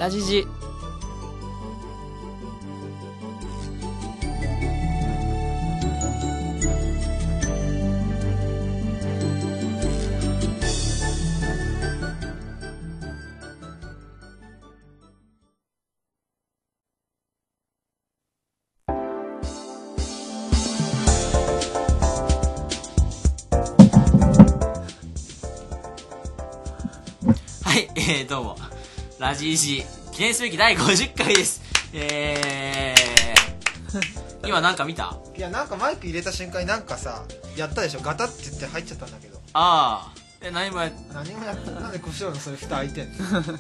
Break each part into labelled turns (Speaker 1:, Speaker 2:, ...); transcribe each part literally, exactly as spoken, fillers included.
Speaker 1: ラジジ。
Speaker 2: えー、どうもラジイジ記念すべきだいごじゅっかいです。えー今なんか見た？
Speaker 3: いや、なんかマイク入れた瞬間になんかさやったでしょ、ガタって言って入っちゃったんだけど。
Speaker 2: ああ、え、何もやっ
Speaker 3: 何もやってなんで胡椒のそれ蓋開いてんのまあいいよ。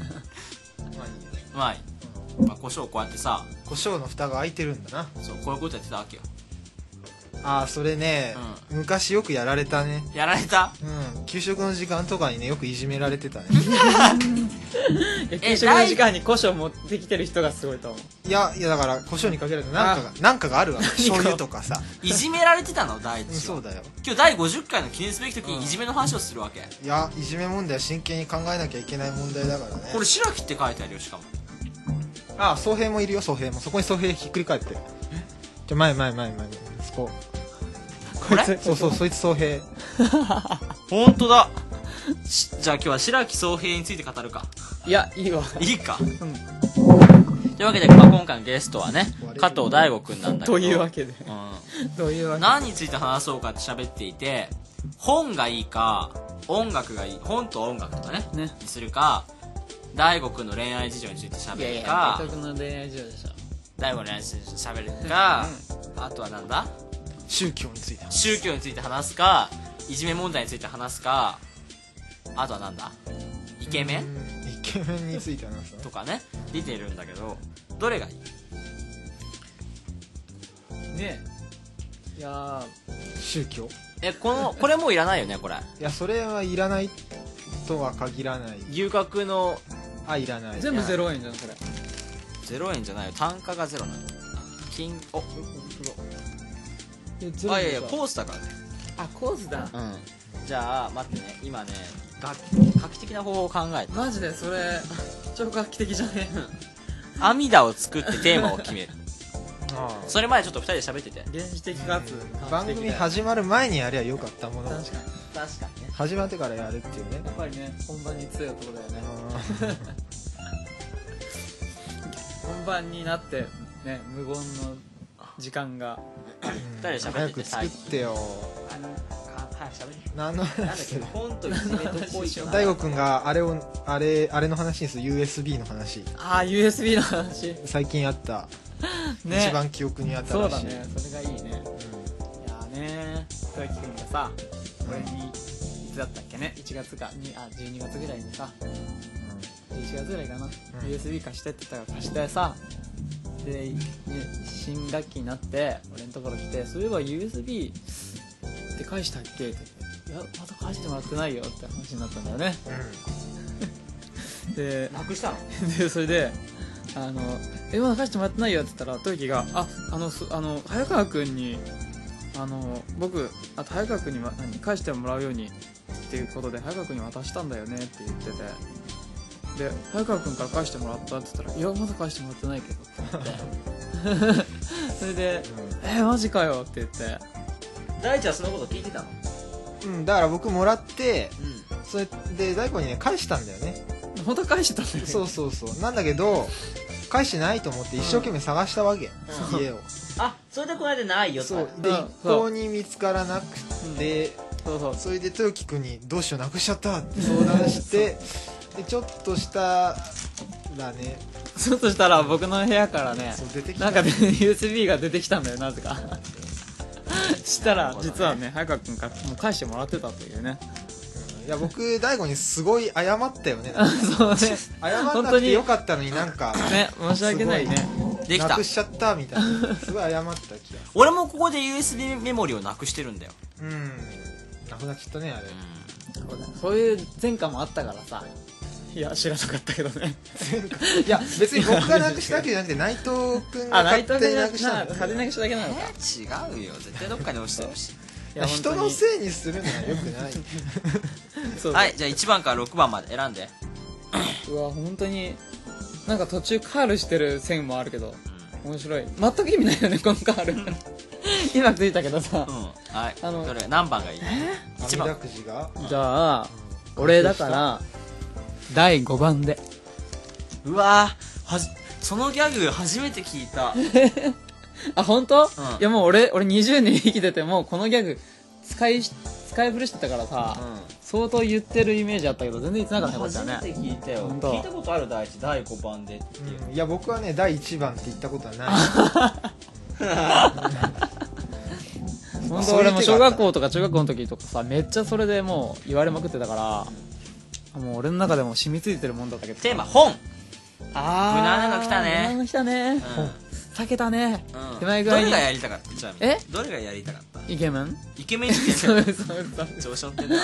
Speaker 2: まあいい、うん、まあ、胡椒こうやってさ、
Speaker 3: 胡椒の蓋が開いてるんだな。
Speaker 2: そう、こういうことやってたわけよ。
Speaker 3: ああ、それね、うん、昔よくやられたね。
Speaker 2: やられた？
Speaker 3: うん、給食の時間とかにねよくいじめられてたね。
Speaker 1: 給食の時間に胡椒持ってきてる人がすごいと思う。
Speaker 3: いやいや、だから胡椒にかけるとなんかがなんかがあるわけ。醤油とかさ。
Speaker 2: いじめられてたの第一、うん、
Speaker 3: そうだよ。
Speaker 2: 今日だいごじゅっかいの記念すべき時にいじめの話をするわけ、うん、
Speaker 3: いや、いじめ問題は真剣に考えなきゃいけない問題だからね。
Speaker 2: これ白木って書いてあるよ。しかも
Speaker 3: ああ、宗平もいるよ。宗平もそこに宗平ひっくり返ってる。じゃ、前前前前そこ
Speaker 2: これ
Speaker 3: そうそう、そいつ宗平。
Speaker 2: ほんとだ。じゃあ今日は白木宗平について語るか。
Speaker 1: いや、いいわ。
Speaker 2: いいか、
Speaker 1: うん、
Speaker 2: というわけで、まあ、今回のゲストはね加藤大悟くんなんだけど、
Speaker 1: というわけで、
Speaker 2: うん、
Speaker 1: どういうわけで
Speaker 2: 何について話そうかって喋っていて、本がいいか音楽がいい、本と音楽とかね、ねにするか、大悟くんの恋愛事情について喋るか、いやいや、
Speaker 1: 大悟くんの恋愛事情でしょ、
Speaker 2: 大悟の恋愛事情について喋るか、うん、あとはなんだ、
Speaker 3: 宗教について
Speaker 2: 宗教について話すか、いじめ問題について話すか、あとはなんだ、イケメン
Speaker 3: イケメンについて話す
Speaker 2: とかね、出てるんだけど、どれがいい
Speaker 1: ねえ。いや
Speaker 3: 宗教、
Speaker 2: え、このこれもういらないよね。これ、
Speaker 3: いや、それはいらないとは限らない。
Speaker 2: 牛角の、
Speaker 3: あ、いらない。
Speaker 1: 全部ゼロえんじゃんそれ。
Speaker 2: ゼロえんじゃないよ、単価がゼロなの。金、お、あ、いやいや、コースだからね。
Speaker 1: あ、コースだ。
Speaker 2: うん。じゃあ待ってね、今ね、画画期的な方法を考えて。
Speaker 1: マジでそれ超画期的じゃね
Speaker 2: え。阿弥陀を作ってテーマを決める。
Speaker 3: ああ、
Speaker 2: それまでちょっとふたりで喋ってて。
Speaker 1: 原始的かつ
Speaker 3: 番組始まる前にやりゃよかったもの。
Speaker 1: 確かに
Speaker 2: 確かにね。
Speaker 3: 始まってからやるっていうね。
Speaker 1: やっぱりね、本番に強いところだよね。本番になってね、無言の時間が
Speaker 2: ふたりで喋ってて、
Speaker 3: 早く作ってよ。
Speaker 2: あの早く喋れ。
Speaker 3: 何の
Speaker 2: なんだっけ、本といじめと恋と。
Speaker 3: 大悟くんがあれをあれあれの話にする ユーエスビー の話。
Speaker 1: ああ、 ユーエスビー の話
Speaker 3: 最近あったね、一番記憶に新しい。
Speaker 1: そうだね、それがいいね、うん、いやーねー、豊樹くんがさ、俺にいつだったっけね、いちがつかに、あ、じゅうにがつぐらいにさ、うん、いちがつぐらいかな、うん、ユーエスビー 貸してって言ったから貸してさ、で、ね、新学期になって俺のところ来て、そういえば ユーエスビー って返したっけって言って、いや、まだ返してもらってないよって話になったんだよね、うん、で、
Speaker 2: なくしたの
Speaker 1: で、それであの、え、まだ返してもらってないよって言ったら、トイキが、あ、あの、あの、早川くんに、あの、僕、あと早川くんには何返してもらうようにっていうことで、早川くんに渡したんだよねって言ってて、で、早川くんから返してもらったって言ったら、いや、まだ返してもらってないけどって言って、それで、うん、え、マジかよって言って、
Speaker 2: 大ちゃんそのこと聞いてたの？
Speaker 3: うん、だから僕もらって、
Speaker 2: うん、
Speaker 3: それで大悟にね、返したんだよね。
Speaker 1: 本当は返してたんだよね。
Speaker 3: そうそうそう。なんだけど、返してないと思って一生懸命探したわけ、うん、家を。
Speaker 2: あ、それでこの間ないよって。
Speaker 3: そうで、一向に見つからなくて、
Speaker 1: うん、そうそう、
Speaker 3: それで豊樹くんにどうしようなくしちゃったって相談してでちょっとしたらね、
Speaker 1: ちょっとしたら僕の部屋からね、
Speaker 3: 出てきた
Speaker 1: なんかね ユーエスビー が出てきたんだよ、なぜか。したら実はね、早川くんからもう返してもらってたというね。
Speaker 3: いや、僕大悟にすごい謝ったよね。
Speaker 1: そうね、
Speaker 3: 謝んなくてよかったのに、なんか
Speaker 1: ね、申し訳ないね、
Speaker 2: できた、
Speaker 3: なくしちゃったみたいな、すごい謝った気が。
Speaker 2: 俺もここで ユーエスビー メモリをなくしてるんだよ。
Speaker 3: うん、なくなっちゃったね、あれ。
Speaker 1: うん、そうだ、そういう前科もあったからさ。いや、知らなかったけどね。
Speaker 3: いや、別に僕がなくしたわけじゃなくて、内藤君が勝手になくしたんだ。
Speaker 1: 勝手になくしただけなのか。
Speaker 2: 違うよ、絶対どっかに落ちてるし。
Speaker 3: いや、人のせいにするのはよくない。
Speaker 2: はい、じゃあいちばんからろくばんまで選んで。
Speaker 1: うわ、本当になんか途中カールしてる線もあるけど、面白い。全く意味ないよねこのカール今ついたけどさ、
Speaker 2: うん、はい。
Speaker 1: あの
Speaker 2: どれ何番がいい？一番。
Speaker 3: 網だくじが
Speaker 1: じゃあ俺だからだいごばんで。
Speaker 2: うわー、はじそのギャグ初めて聞いた。
Speaker 1: あ、本当？
Speaker 2: うん、
Speaker 1: いやもう俺俺にじゅうねん生きててもこのギャグ使い使い古してたからさ、うん、相当言ってるイメージあったけど全然言ってなかったからね。
Speaker 2: 初めて聞いたよ。聞いたことある第一だいごばんでっていう、
Speaker 3: うん、いや僕はねだいいちばんって言ったことはない
Speaker 1: 本当俺も小学校とか中学校の時とかさめっちゃそれでもう言われまくってたから、もう俺の中でも染みついてるもんだったけど。
Speaker 2: テーマ本。
Speaker 1: あー
Speaker 2: 無難なの来たね。
Speaker 1: 無難なの来たね、うん、避けたね、
Speaker 2: うん、
Speaker 1: 手前ぐらいに。
Speaker 2: どれがやりたかった？ちなみに
Speaker 1: え
Speaker 2: どれがやりたかった？
Speaker 1: イケメン？
Speaker 2: イケメンって言って
Speaker 1: そうそうそう
Speaker 2: 上昇ってんだ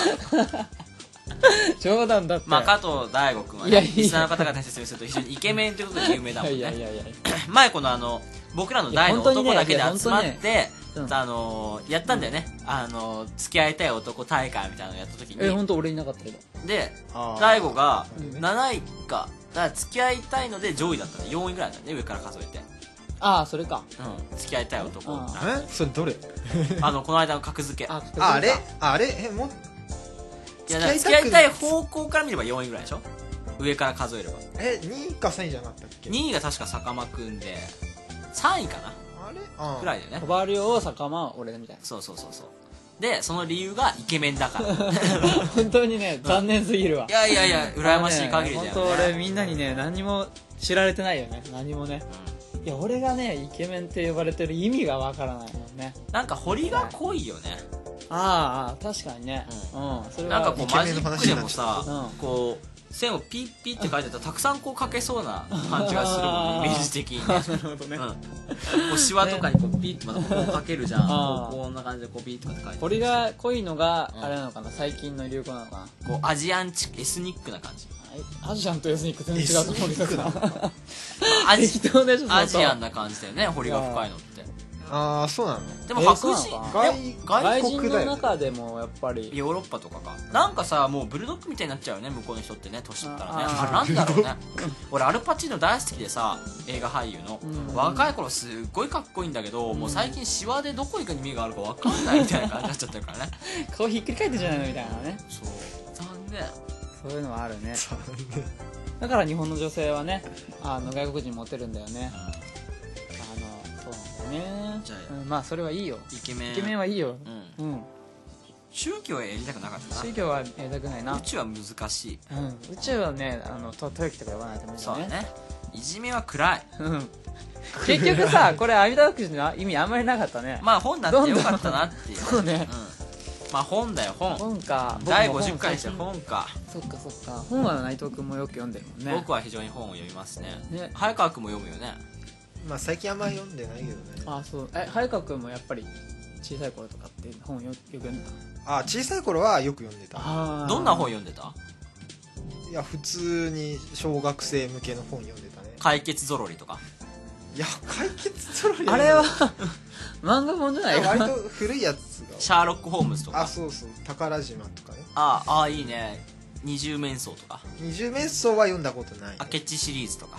Speaker 1: 冗談だって。
Speaker 2: まあ加藤大悟君はね、リスナーの方々に説明すると非常にイケメンということで有名だもんね。
Speaker 1: いやいやいや
Speaker 2: 前このあの僕らの大の男だけで集まって、あのー、やったんだよね、うん、あのー、付き合いたい男大会みたいなのやった時に。
Speaker 1: え本当俺いなかったけど。
Speaker 2: で大悟がなないか、だから付き合いたいので上位だったね。よんいぐらいだったね、上から数えて。
Speaker 1: ああそれか。
Speaker 2: うん、付き合いたい男。
Speaker 3: えそれどれ？
Speaker 2: あのこの間の格付け。
Speaker 3: ああれあれえもう
Speaker 2: いやだから付き合いたい方向から見ればよんいぐらいでしょ、上から数えれば。
Speaker 3: えにいかさんいじゃなかったっけ？
Speaker 2: にいが確か坂間くんでさんいかな
Speaker 3: あれあ
Speaker 2: ぐらいだよね。
Speaker 1: 小バリオ坂間俺みたいな。
Speaker 2: そうそうそうそう。でその理由がイケメンだから
Speaker 1: 本当にね残念すぎるわ。
Speaker 2: いやいやいや羨ましい限りだよね。
Speaker 1: 本当俺みんなにね何も知られてないよね。何もね、うん、いや俺がねイケメンって呼ばれてる意味がわからないもんね。
Speaker 2: なんか彫りが濃いよね。
Speaker 1: ああ確かにね、うん、うん、それは
Speaker 2: なんかこうマジックでもさ、
Speaker 1: うん、
Speaker 2: こう線をピッピッって書いてたらたくさんこう書けそうな感じがするもんねイメージ的にね。なるほどね、うん、こうシワとかにこうピッてまたこう書けるじゃん、こうこんな感じでこうピッて書いて、
Speaker 1: 彫りが濃いのがあれなのかな、うん、最近の流行なのかな。
Speaker 2: こうアジアンチエスニックな感じ。
Speaker 1: アジアンとエスニック全然違うと思うけどさ
Speaker 2: アジ
Speaker 1: 適当でしょ。
Speaker 2: アジアンな感じだよね、彫りが深いのって。
Speaker 3: ああそうなの。
Speaker 2: でも白人、
Speaker 1: えー、外外人の中でもやっぱり
Speaker 2: ヨーロッパとかかなんかさ、もうブルドッグみたいになっちゃうよね向こうの人ってね、年取ったらね。あなんだろうね俺アルパチーノ大好きでさ、映画俳優の、うん、若い頃すっごいかっこいいんだけど、うん、もう最近シワでどこ行くに目があるか分かんないみたいな感じになっちゃってるからね
Speaker 1: 顔ひっくり返ってんじゃないのみたいなね。
Speaker 2: そう残念。
Speaker 1: そういうのはあるね。だから日本の女性はねあの外国人モテるんだよね、うん、あのそうなんだよね。じゃあ、うん、まあそれはいいよ。
Speaker 2: イケメン
Speaker 1: イケメンはいいよ。うん、うん、
Speaker 2: 宗教はやりたくなかったな。
Speaker 1: 宗教はやりたくないな。
Speaker 2: 宇宙は難しい、
Speaker 1: うん、宇宙はねあのと豊樹とか呼ばないと無理だね。
Speaker 2: そうね。いじめは暗い
Speaker 1: 結局さこれ阿弥陀仏の意味あんまりなかったね。
Speaker 2: まあ本になってよかったなっていう
Speaker 1: そうね、
Speaker 2: うん、まあ本だよ本。
Speaker 1: 本か。
Speaker 2: だいごじゅっかいにして本か。
Speaker 1: そっかそっか。本は内藤君もよく読んでるもんね。
Speaker 2: 僕は非常に本を読みますね。ね早川君も読むよね。
Speaker 3: まあ最近あんまり読んでないけどね。
Speaker 1: あそう。え早川君もやっぱり小さい頃とかって本よよく読んで
Speaker 3: た？あ小さい頃はよく読んでた。
Speaker 2: どんな本読んでた？
Speaker 3: いや普通に小学生向けの本読んでたね。
Speaker 2: 解決ぞろりとか。
Speaker 3: いや解決ぞろり
Speaker 1: あれは漫画本じゃないか。
Speaker 3: 割と古いやつが。
Speaker 2: シャーロック・ホームズとか。
Speaker 3: あそうそう宝島とかね。
Speaker 2: ああいいね。二重面相とか。
Speaker 3: 二重面相は読んだことない、ね、
Speaker 2: 明智シリーズとか。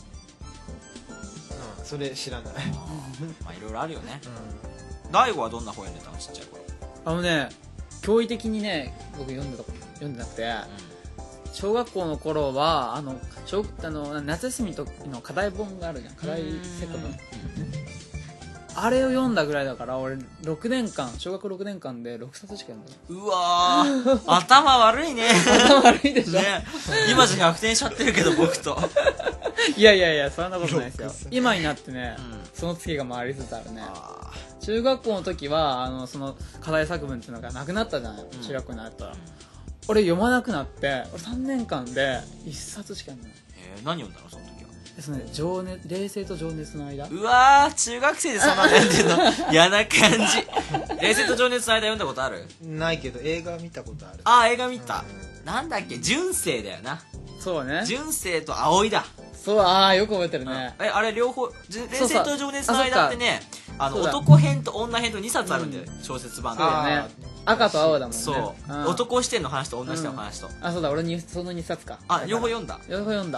Speaker 3: うんそれ知らない
Speaker 2: まあいろいろあるよね。大悟、うん、はどんな本読んでたのちっちゃい頃？
Speaker 1: あのね驚異的にね僕読んでた読んでなくて、うん、小学校の頃はあの小あの夏休みの時の課題本があるじゃん。課題セコ文あれを読んだぐらいだから俺ろくねんかん小学ろくねんかんでろくさつしか読んだ。
Speaker 2: うわー頭悪いね
Speaker 1: 頭悪いでしょ、ね、
Speaker 2: 今じゃ逆転しちゃってるけど僕と
Speaker 1: いやいやいやそんなことないですよ。今になってね、うん、その月が回りつつあるね。中学校の時はあのその課題作文っていうのがなくなったじゃない、うん、中学校になったら、うん、俺読まなくなって俺さんねんかんでいっさつしか読んでない。
Speaker 2: えー、何読んだのその時は？
Speaker 1: ですね、情熱冷静と情熱の間。
Speaker 2: うわー中学生でそんなの読んでんの嫌な感じ冷静と情熱の間読んだことある？
Speaker 3: ないけど映画見たことある。
Speaker 2: あー映画見た、うん、なんだっけ純正だよな。
Speaker 1: そうね
Speaker 2: 純正と葵だ。
Speaker 1: そうああよく覚えてるね、
Speaker 2: うん、えあれ両方冷静と情熱の間ってねあの男編と女編とにさつあるんだよ、うん、小説版で。
Speaker 1: そうだね赤と青だもんね。
Speaker 2: そう、うん、男視点の話と女視点の話と、
Speaker 1: うん、あそうだ俺にそのにさつか。
Speaker 2: あ両方読んだ。
Speaker 1: 両方読んだ。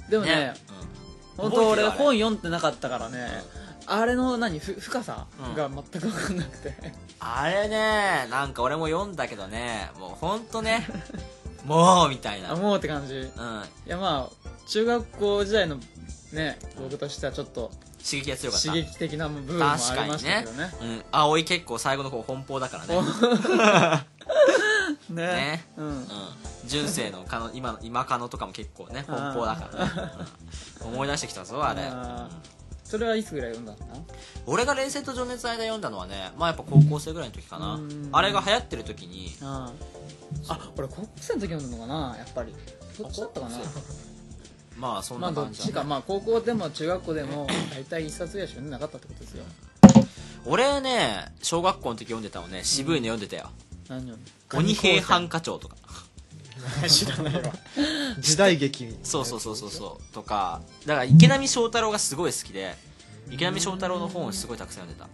Speaker 1: でもね
Speaker 2: ね
Speaker 1: 本当俺
Speaker 2: 覚えてるあれ
Speaker 1: 本読んでなかったからね、あれの何ふ深さが全く分かんなくて、
Speaker 2: あれねなんか俺も読んだけどねもうほんとねもうみたいな
Speaker 1: あもうって感じ。い
Speaker 2: うん
Speaker 1: やまあ中学校時代のね僕としてはちょっと
Speaker 2: 刺激が強かった
Speaker 1: 刺激的な部分もありま
Speaker 2: 確かに
Speaker 1: したけど
Speaker 2: ね
Speaker 1: ね。
Speaker 2: うん葵結構最後の方奔放だからね
Speaker 1: ね
Speaker 2: ね
Speaker 1: うん
Speaker 2: うん純正のかの今の今カノとかも結構ね奔放だからね、うん思い出してきたぞあれ、
Speaker 1: あー
Speaker 2: うん
Speaker 1: それはいつぐらい読んだの？
Speaker 2: 俺が冷戦と情熱の間読んだのはねまあやっぱ高校生ぐらいの時かな
Speaker 1: うん
Speaker 2: あれが流行ってる時に
Speaker 1: あーあ俺高校生の時読んだのかなやっぱりどっちだったかな。
Speaker 2: まあそん
Speaker 1: まあどっ
Speaker 2: な感じだね
Speaker 1: ちかまあ高校でも中学校でも大体一冊ぐらいしか読んでなかったってことですよ。
Speaker 2: 俺ね小学校の時読んでたのね渋いの読んでたよ、
Speaker 1: 何読ん
Speaker 2: 鬼平犯科帳とか
Speaker 1: で知らないわ。
Speaker 3: 時代劇
Speaker 2: そうそうそうそうそうとかだから池波正太郎がすごい好きで池波正太郎の本をすごいたくさん読んでた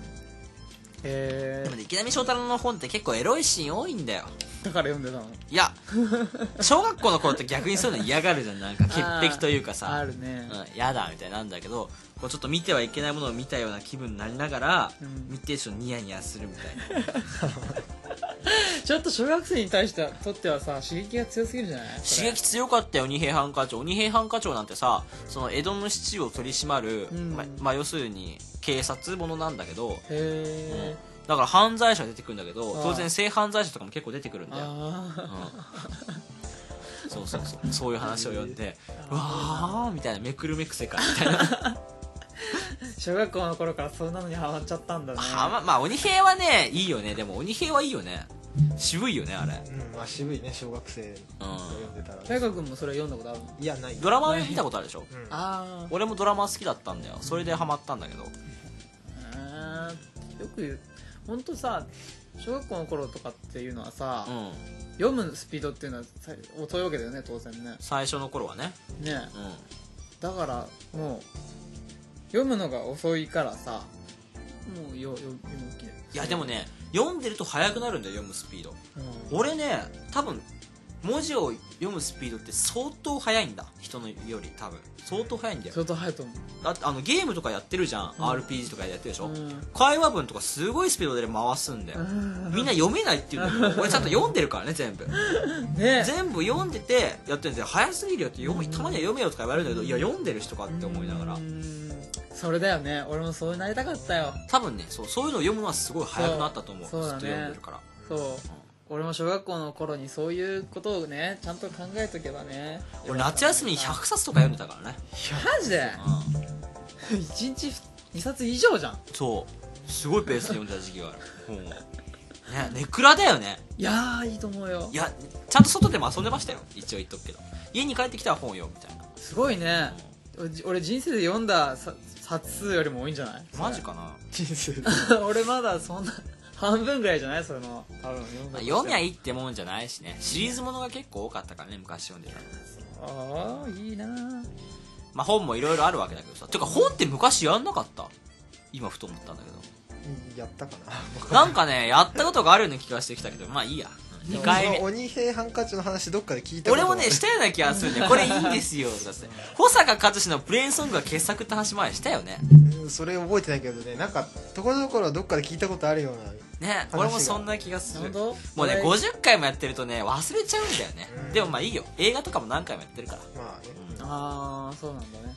Speaker 1: へ
Speaker 2: でもね池波正太郎の本って結構エロいシーン多いんだよ
Speaker 1: ーだから読んでたの？
Speaker 2: いや小学校の頃って逆にそういうの嫌がるじゃんなんか潔癖というか
Speaker 1: あ
Speaker 2: さ
Speaker 1: るね。
Speaker 2: うん、やだみたいなんだけどこうちょっと見てはいけないものを見たような気分になりながら、
Speaker 1: うん
Speaker 2: 見てちょっとニヤニヤするみたいな
Speaker 1: ちょっと小学生に対してはとってはさ刺激が強すぎるじゃない？それ
Speaker 2: 刺激強かったよ鬼平犯科帳鬼平犯科帳なんてさその江戸の七を取り締まる、
Speaker 1: うん
Speaker 2: ままあ要するに警察ものなんだけど
Speaker 1: へ
Speaker 2: だから犯罪者が出てくるんだけど
Speaker 1: ああ
Speaker 2: 当然性犯罪者とかも結構出てくるん
Speaker 1: ー
Speaker 2: だよ、
Speaker 1: あ
Speaker 2: うん、そうそうそうそういう話を読んでうわーみたいなめくるめく世界みたいな
Speaker 1: ー小学校の頃からそんなのにハマっちゃったんだね。
Speaker 2: はままあ鬼平はねいいよねでも鬼平はいいよね渋いよねあれ、
Speaker 3: うんまあ渋いね小学生
Speaker 2: う
Speaker 3: 読んでたら
Speaker 1: 大河君もそれ読んだことあるの？
Speaker 3: いやない
Speaker 2: ん、ドラマ見たことあるでしょ
Speaker 3: うん
Speaker 1: あ
Speaker 2: 俺もドラマ好きだったんだよそれでハマったんだけど
Speaker 1: あよく言う本当さ小学校の頃とかっていうのはさ、
Speaker 2: うん
Speaker 1: 読むスピードっていうのはさ遅いわけだよね当然ね。
Speaker 2: 最初の頃はね
Speaker 1: ね
Speaker 2: うん
Speaker 1: だからもう読むのが遅いからさもうよよ読む気で。
Speaker 2: いやでもね読んでると速くなるんだよ読むスピード
Speaker 1: うん
Speaker 2: 俺ね多分文字を読むスピードって相当速いんだ人のより多分相当速いんだよ
Speaker 1: 相当早いと思
Speaker 2: だってあのゲームとかやってるじゃん、
Speaker 1: うん
Speaker 2: アールピージー とかやってるでしょ、
Speaker 1: う。うん
Speaker 2: 会話文とかすごいスピードで回すんだよ、みんな読めないっていうんだけど俺ちゃんと読んでるからね全部
Speaker 1: ね
Speaker 2: 全部読んでてやってるんですよ早すぎるよって読むたまには読めよとか言われるんだけどいや読んでる人かって思いながら
Speaker 1: うんそれだよね俺もそうなりたかったよ。
Speaker 2: 多分ねそうそういうのを読むのはすごい早くなったと思う
Speaker 1: そうそうだね
Speaker 2: ずっと読んでるから
Speaker 1: そう俺も小学校の頃にそういうことをねちゃんと考えとけばね。
Speaker 2: 俺夏休みにひゃくさつとか読んでたからね、
Speaker 1: マジで
Speaker 2: うん、
Speaker 1: いちにちにさつ以上じゃん。
Speaker 2: そうすごいペースで読んでた時期がある本をねネクラだよね
Speaker 1: いやーいいと思うよ。
Speaker 2: いやちゃんと外でも遊んでましたよ一応言っとくけど家に帰ってきたら本読むみたいな
Speaker 1: すごいね。俺俺人生で読んださ冊数よりも多いんじゃない？
Speaker 2: マジかな
Speaker 3: 人生で
Speaker 1: 俺まだそんな半分ぐらいじゃないそれの多分読んだ
Speaker 2: まあ
Speaker 1: としても
Speaker 2: 読みゃいいってもんじゃないしねシリーズものが結構多かったからね昔読んでたの
Speaker 1: ああいいなー。
Speaker 2: まあ本もいろいろあるわけだけどさてか本って昔やんなかった今ふと思ったんだけど
Speaker 3: やったかな
Speaker 2: なんかねやったことがあるような気がしてきたけどまあいいやにかいめ
Speaker 3: その鬼平犯科帳の話どっかで聞いたこと
Speaker 2: 俺もねしたような気がするねこれいいんですよとかって保坂和志のプレーンソングが傑作って話前したよね
Speaker 3: うんそれ覚えてないけどねなんかところどころどっかで聞いたことあるような
Speaker 2: ね
Speaker 3: 話が
Speaker 2: 俺もそんな気がする
Speaker 1: 本当
Speaker 2: もうね
Speaker 1: 俺
Speaker 2: ごじゅっかいもやってるとね忘れちゃうんだよね、
Speaker 3: うん
Speaker 2: でもまあいいよ映画とかも何回もやってるから
Speaker 3: まあね
Speaker 1: ああそうなんだね。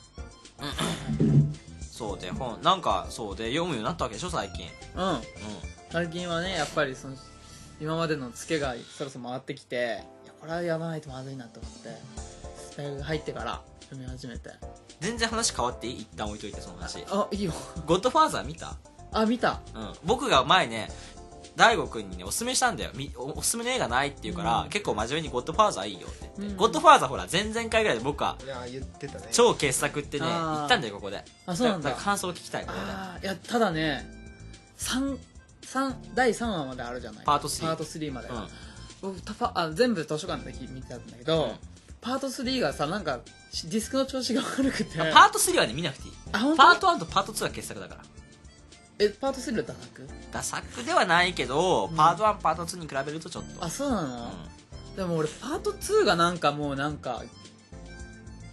Speaker 2: そうで本なんかそうで読むようになったわけでしょ最近
Speaker 1: うん
Speaker 2: う
Speaker 1: 最近はねやっぱりその今までのツケがそろそろ回ってきていやこれはやらないとまずいなと思って大学入ってから読み始めて。
Speaker 2: ん全然話変わっていい一旦置いといてその話
Speaker 1: あいいよ。
Speaker 2: ゴッドファーザー見た
Speaker 1: あ見た。
Speaker 2: うん僕が前ね大悟くんにねおすすめしたんだよみ お, おすすめの映画ないって言うから、
Speaker 1: うん
Speaker 2: 結構真面目にゴッドファーザーいいよって言って、
Speaker 1: うん
Speaker 2: ゴッドファーザーほら前々回ぐらいで僕はい
Speaker 3: や言ってたね
Speaker 2: 超傑作ってね
Speaker 1: あー
Speaker 2: 言ったんだよここで
Speaker 1: あそうなんだ
Speaker 2: から感想を聞きたいここで
Speaker 1: あーいやただね三三だいさんわまであるじゃない
Speaker 2: パートスリー
Speaker 1: パートスリーまで、
Speaker 2: うん
Speaker 1: 僕たパあ全部図書館で見てたんだけど、
Speaker 2: うん
Speaker 1: パートスリーがさなんかディスクの調子が悪くて
Speaker 2: パートスリーはね見なくていい
Speaker 1: あ本当
Speaker 2: パートワンとパートツーは傑作だから
Speaker 1: えパートスリーだったく
Speaker 2: ダサくではないけど、
Speaker 1: うん
Speaker 2: パートワンパートツーに比べるとちょっと
Speaker 1: あそうなの、
Speaker 2: う
Speaker 1: でも俺パートツーがなんかもうなんか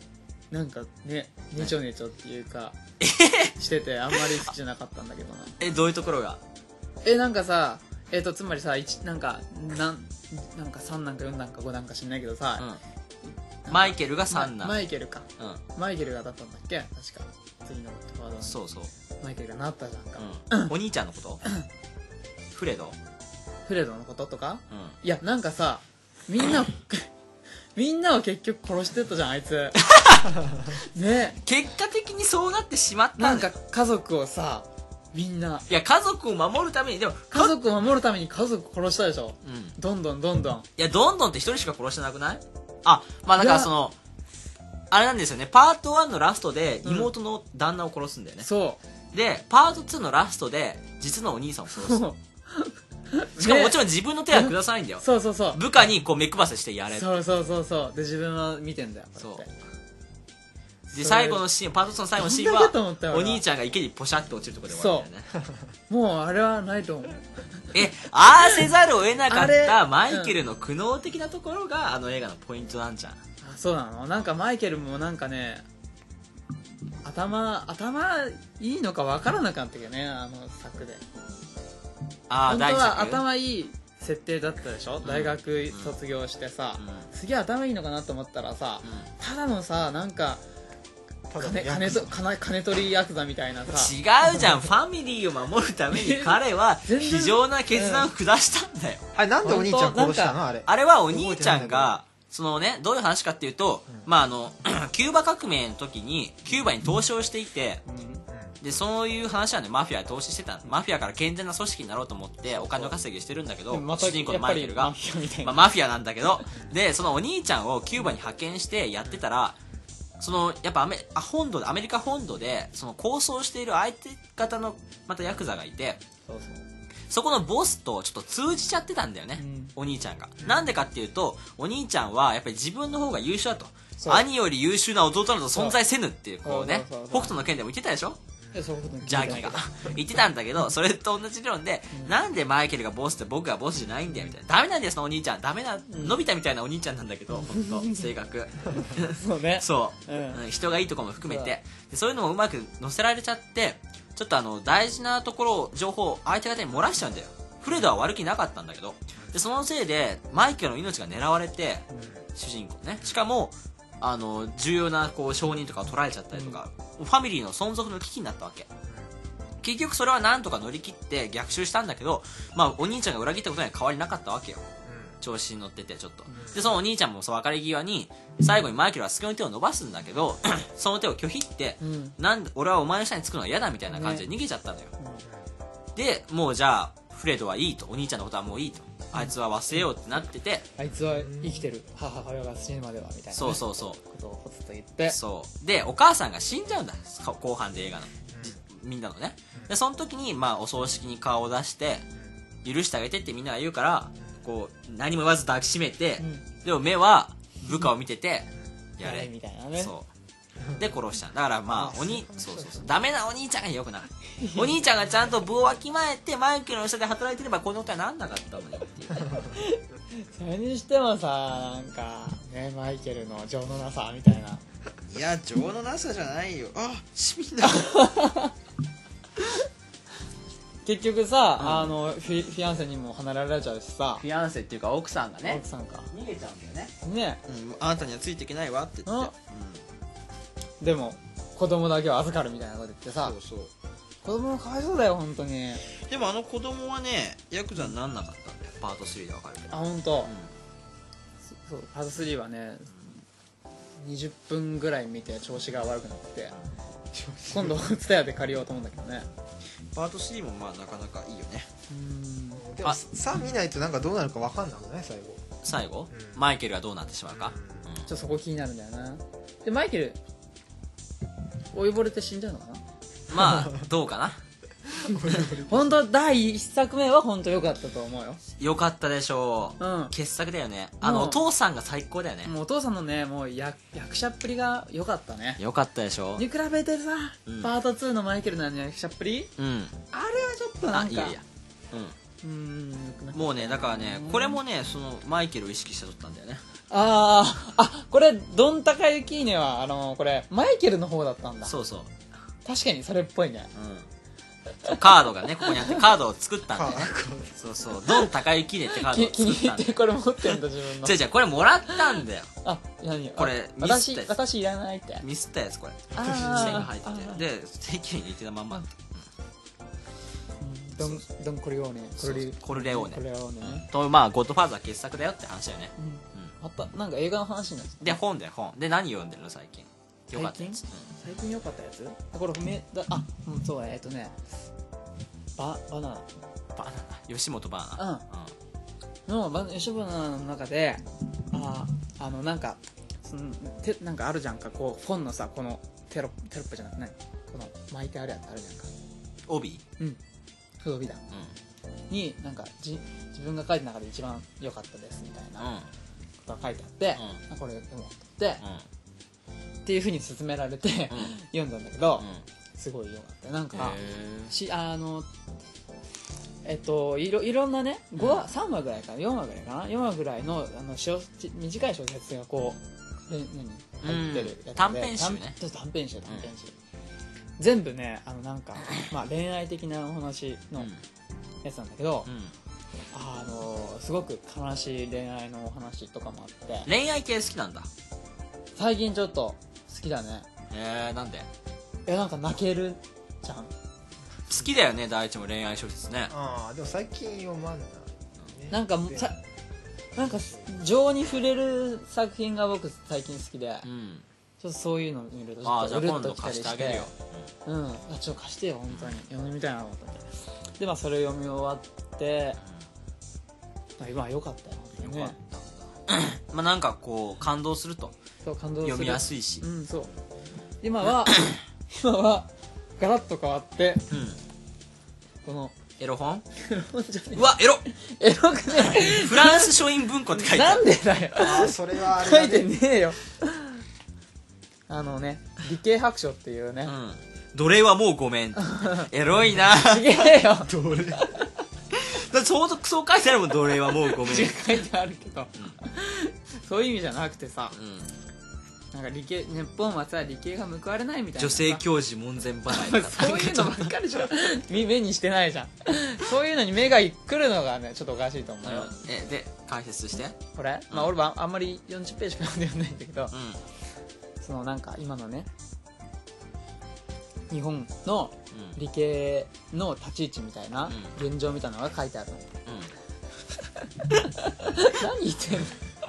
Speaker 1: なんかねねちょねちょっていうかしててあんまり好きじゃなかったんだけどな。
Speaker 2: えどういうところが？
Speaker 1: えなんかさえっとつまりさいちなんかなんなんかさんなんかよんなんかごなんか知んないけどさ、
Speaker 2: うん、マイケルがさん男、
Speaker 1: マイケルか、
Speaker 2: うん、
Speaker 1: マイケルがだったんだっけ確か次のワードに
Speaker 2: そうそう
Speaker 1: マイケルがなったじゃんか、
Speaker 2: うん、お兄ちゃんのことフレド
Speaker 1: フレドのこととか、
Speaker 2: うん、
Speaker 1: いやなんかさみんなみんなを結局殺してったじゃんあいつね
Speaker 2: 結果的にそうなってしまったんだ。
Speaker 1: なんか家族をさみんない
Speaker 2: や家族を守るためにでも
Speaker 1: 家族を守るために家族殺したでしょ、
Speaker 2: うん、
Speaker 1: どんどんどんどん
Speaker 2: いやどんどんって一人しか殺してなくない？あまあだからそのあれなんですよねパートワンのラストで妹の旦那を殺すんだよね、
Speaker 1: うん、そう
Speaker 2: でパートツーのラストで実のお兄さんを殺すしかももちろん自分の手は下さないんだよ、
Speaker 1: そうそうそう
Speaker 2: 部下にこう目配せしてやれ
Speaker 1: そうそうそうそうで自分は見てんだよ
Speaker 2: そう
Speaker 1: こうやって
Speaker 2: で最後のシーンパートツーの最後のシーンは
Speaker 1: どんだけと思ったよ
Speaker 2: お兄ちゃんが池にポシャって落ちるところで終わるんだよね
Speaker 1: もうあれはないと思う
Speaker 2: えああせざるを得なかっ
Speaker 1: あれ
Speaker 2: たマイケルの苦悩的なところがあの映画のポイントなんじゃん。
Speaker 1: あそうなのなんかマイケルもなんかね頭頭いいのか分からなかったけどねあの作で
Speaker 2: ああ
Speaker 1: 本当は
Speaker 2: 第一作
Speaker 1: 頭いい設定だったでしょ、うん、大学卒業してさ、うん、すげえ頭いいのかなと思ったらさ、うん、ただのさなんか金, 金, と 金, 金取りヤクザみたいなさ
Speaker 2: 違うじゃんファミリーを守るために彼は非常な決断を下したんだよ、
Speaker 3: うん、あれなんでお兄ちゃん殺したのあれ
Speaker 2: あれはお兄ちゃんがそのねどういう話かっていうと、うん、まああのキューバ革命の時にキューバに投資をしていて、うん、でそういう話はねマフィアで投資してたマフィアから健全な組織になろうと思ってお金を稼ぎしてるんだけど、
Speaker 1: ま、
Speaker 2: 主人公のマイケルが
Speaker 1: マフィアみたいな、
Speaker 2: まあ、マフィアなんだけどでそのお兄ちゃんをキューバに派遣してやってたらそのやっぱアメあ本土でアメリカ本土でその抗争している相手方のまたヤクザがいて
Speaker 1: そうそう
Speaker 2: そこのボスとちょっと通じちゃってたんだよね、うん、お兄ちゃんがなんでかっていうとお兄ちゃんはやっぱり自分の方が優秀だと兄より優秀な弟など存在せぬっていうこうね北斗の拳でも言ってたでしょジャーキーが言ってたんだけどそれと同じ理論で、うん、なんでマイケルがボスって僕がボスじゃないんだよみたいなダメなんですそのお兄ちゃんダメな、うん、のび太みたいなお兄ちゃんなんだけど本当性格
Speaker 1: そうね
Speaker 2: そう、うん、人がいいところも含めてでそういうのもうまく乗せられちゃってちょっとあの大事なところを情報を相手方に漏らしちゃうんだよフレドは悪気なかったんだけどでそのせいでマイケルの命が狙われて、うん、主人公ねしかもあの重要なこう証人とかを取られちゃったりとか、うん、ファミリーの存続の危機になったわけ結局それはなんとか乗り切って逆襲したんだけど、まあ、お兄ちゃんが裏切ったことには変わりなかったわけよ、うん、調子に乗っててちょっと、うん、でそのお兄ちゃんもそう別れ際に最後にマイケルは隙の手を伸ばすんだけどその手を拒否って、うん、なんで俺はお前の下につくのは嫌だみたいな感じで逃げちゃったのよ、うん、でもうじゃあフレドはいいとお兄ちゃんのことはもういいとあいつは忘れようってなってて
Speaker 1: あいつは生きてる母親が死ぬまではみたいな、ね、
Speaker 2: そうそうそう
Speaker 1: ことをポツと言って
Speaker 2: そうでお母さんが死んじゃうんだ後半で映画の、うん、みんなのねでその時に、まあ、お葬式に顔を出して許してあげてってみんなが言うからこう何も言わず抱きしめて、うん、でも目は部下を見ててやれ
Speaker 1: みたいなね
Speaker 2: そうで殺しただからまあおにそうそうそうダメなお兄ちゃんがよくないお兄ちゃんがちゃんと部をわきまえてマイケルの下で働いてればこのことはなんなかったのよっていう
Speaker 1: それにしてもさなんかねマイケルの情のなさみたいない
Speaker 2: や情のなさじゃないよあ市民だ
Speaker 1: 結局さ、うん、あのフィ、フィアンセにも離れられちゃうしさ
Speaker 2: フィアンセっていうか奥さんがね
Speaker 1: 奥さんか
Speaker 2: 逃げちゃうんだよね
Speaker 1: ね、
Speaker 2: うん、あなたにはついていけないわって言って、
Speaker 1: うん、でも子供だけは預かるみたいなこと言ってさ
Speaker 2: そうそう
Speaker 1: 子供かわいそうだよ本当に
Speaker 2: でもあの子供はねヤクザになんなかったんだよパートスリーで分かるけど
Speaker 1: あ本当、うん、そうパートスリーはねにじゅっぷんぐらい見て調子が悪くなって今度ツタヤで借りようと思うんだけどね
Speaker 2: パートスリーもまあなかなかいいよね
Speaker 3: うんでもさん見ないとなんかどうなるか分かんないもんね最後
Speaker 2: 最後、うん、マイケルはどうなってしまうか、
Speaker 1: うん、ちょっとそこ気になるんだよなでマイケル追い惚れて死んじゃうのかな
Speaker 2: まあどうかな
Speaker 1: 本当だいいっさくめは本当良かったと思うよ
Speaker 2: 良かったでしょう、うん、傑作だよねあのお父さんが最高だよね
Speaker 1: もうお父さんのねもう 役, 役者っぷりが良かったね
Speaker 2: 良かったでしょ
Speaker 1: に比べてさ、うん、パートツーのマイケルの役者っぷり、うん、あれはちょっとなんか
Speaker 2: いやいや、うん、
Speaker 1: うーん
Speaker 2: もうねだからねこれもねそのマイケルを意識して撮ったんだよね。
Speaker 1: あーあこれドンタカユキーネはあのー、これマイケルの方だったんだ。
Speaker 2: そうそう、
Speaker 1: 確かにそれっぽいね。
Speaker 2: うん、カードがねここにあってカードを作ったんだよね。そうそうドン高雪ねってカードを
Speaker 1: 気に
Speaker 2: 作ったんだよ。
Speaker 1: 入ってこれ持ってんだ自分の。
Speaker 2: 違う違うこれもらったんだよ。
Speaker 1: あ何
Speaker 2: これミス
Speaker 1: 私
Speaker 2: ったやつ
Speaker 1: 私いらないって。
Speaker 2: ミスったやつこれ
Speaker 1: あー
Speaker 2: 線が入っててで定期に入れてたまんま、うん
Speaker 1: ドンドンコリオーネコル
Speaker 2: コルレオーネ
Speaker 1: コルレオーネね。
Speaker 2: とまあゴッドファーザー傑作だよって話だよね。
Speaker 1: うんあったなんか映画の話になって
Speaker 2: で本だよ本で何読んでるの最近。よかったやつ。
Speaker 1: 最近良かったやつこれめだあうんそうえっとねババナナ
Speaker 2: バナナ吉本バナナ
Speaker 1: のバ吉本の中でああのなんかそのてなんかあるじゃんかこう本のさこのテロテロップじゃなくてねこの巻いてあるやつあるじゃんか
Speaker 2: 帯
Speaker 1: うん不帯だ
Speaker 2: う
Speaker 1: になんかじ自分が書いた中で一番良かったですみたい
Speaker 2: んうん
Speaker 1: なことが書いてあって、
Speaker 2: うん
Speaker 1: あこれでもって、
Speaker 2: うん
Speaker 1: っていうふうに勧められて、
Speaker 2: うん
Speaker 1: 読んだんだけど、
Speaker 2: うん
Speaker 1: すごい良かったなんか
Speaker 2: へ
Speaker 1: しあのえっといろいろんなねごわ、さんわぐらいかなよんわぐらいかなよんわぐらいのあの小短い小説がこうで何入ってるやつで、
Speaker 2: うん短編集ね
Speaker 1: 短短編集短編集、全部ねあのなんか、まあ、恋愛的なお話の
Speaker 2: ーうん
Speaker 1: やつなんだけど、
Speaker 2: うん
Speaker 1: あのすごく悲しい恋愛のお話とかもあって
Speaker 2: 恋愛系好きなんだ。
Speaker 1: 最近ちょっと好きだね。
Speaker 2: えー、なんで
Speaker 1: いやなんか泣けるじゃん。
Speaker 2: 好きだよね第一も恋愛小説ね。
Speaker 3: ああでも最近読まんな、ね、
Speaker 1: なんかさなんか情に触れる作品が僕最近好きで、
Speaker 2: うん
Speaker 1: ちょっとそういうの見るとちょ
Speaker 2: ああ
Speaker 1: っとうるっ
Speaker 2: じゃあ今度
Speaker 1: ときたりして
Speaker 2: 貸してあげるよ。
Speaker 1: うんあちょっと貸してよ本当に読んでみたいなと思ったんででまあそれ読み終わってまあ今は良かったよ本当にね。
Speaker 2: よかったんだまあなんかこう感動すると
Speaker 1: そう感動する
Speaker 2: 読みやすいし、
Speaker 1: うんそう今は今はガラッと変わって
Speaker 2: うん
Speaker 1: この
Speaker 2: エロ本
Speaker 1: エロ本じゃね
Speaker 2: うわエロ
Speaker 1: エロくね
Speaker 2: フランス書院文庫って書いてある。
Speaker 1: なんでだよ
Speaker 3: ああそれはあれ
Speaker 1: 書いて
Speaker 3: だね
Speaker 1: ねえよあのね理系白書っていうね、
Speaker 2: うん奴隷はもうごめんエロいな
Speaker 1: ちげえよ
Speaker 3: どれ
Speaker 2: だって相当クソ書いてあるもん奴隷はもうごめん。
Speaker 1: 違う書いてあるけど、そういう意味じゃなくてさ
Speaker 2: うん
Speaker 1: なんか理系日本はさ理系が報われないみたいな
Speaker 2: 女
Speaker 1: さ
Speaker 2: 性教授門前払い
Speaker 1: そういうのばっかりじゃん目目にしてないじゃんそういうのに目が来るのがねちょっとおかしいと思うよ、
Speaker 2: えで解説して。
Speaker 1: これ、まあ俺はあんまりよんじゅっページしか読んでないんだけど、
Speaker 2: うん
Speaker 1: そのなんか今のね日本の
Speaker 2: うん
Speaker 1: 理系の立ち位置みたいな、現状みたいなのが書いてあるの何言ってんの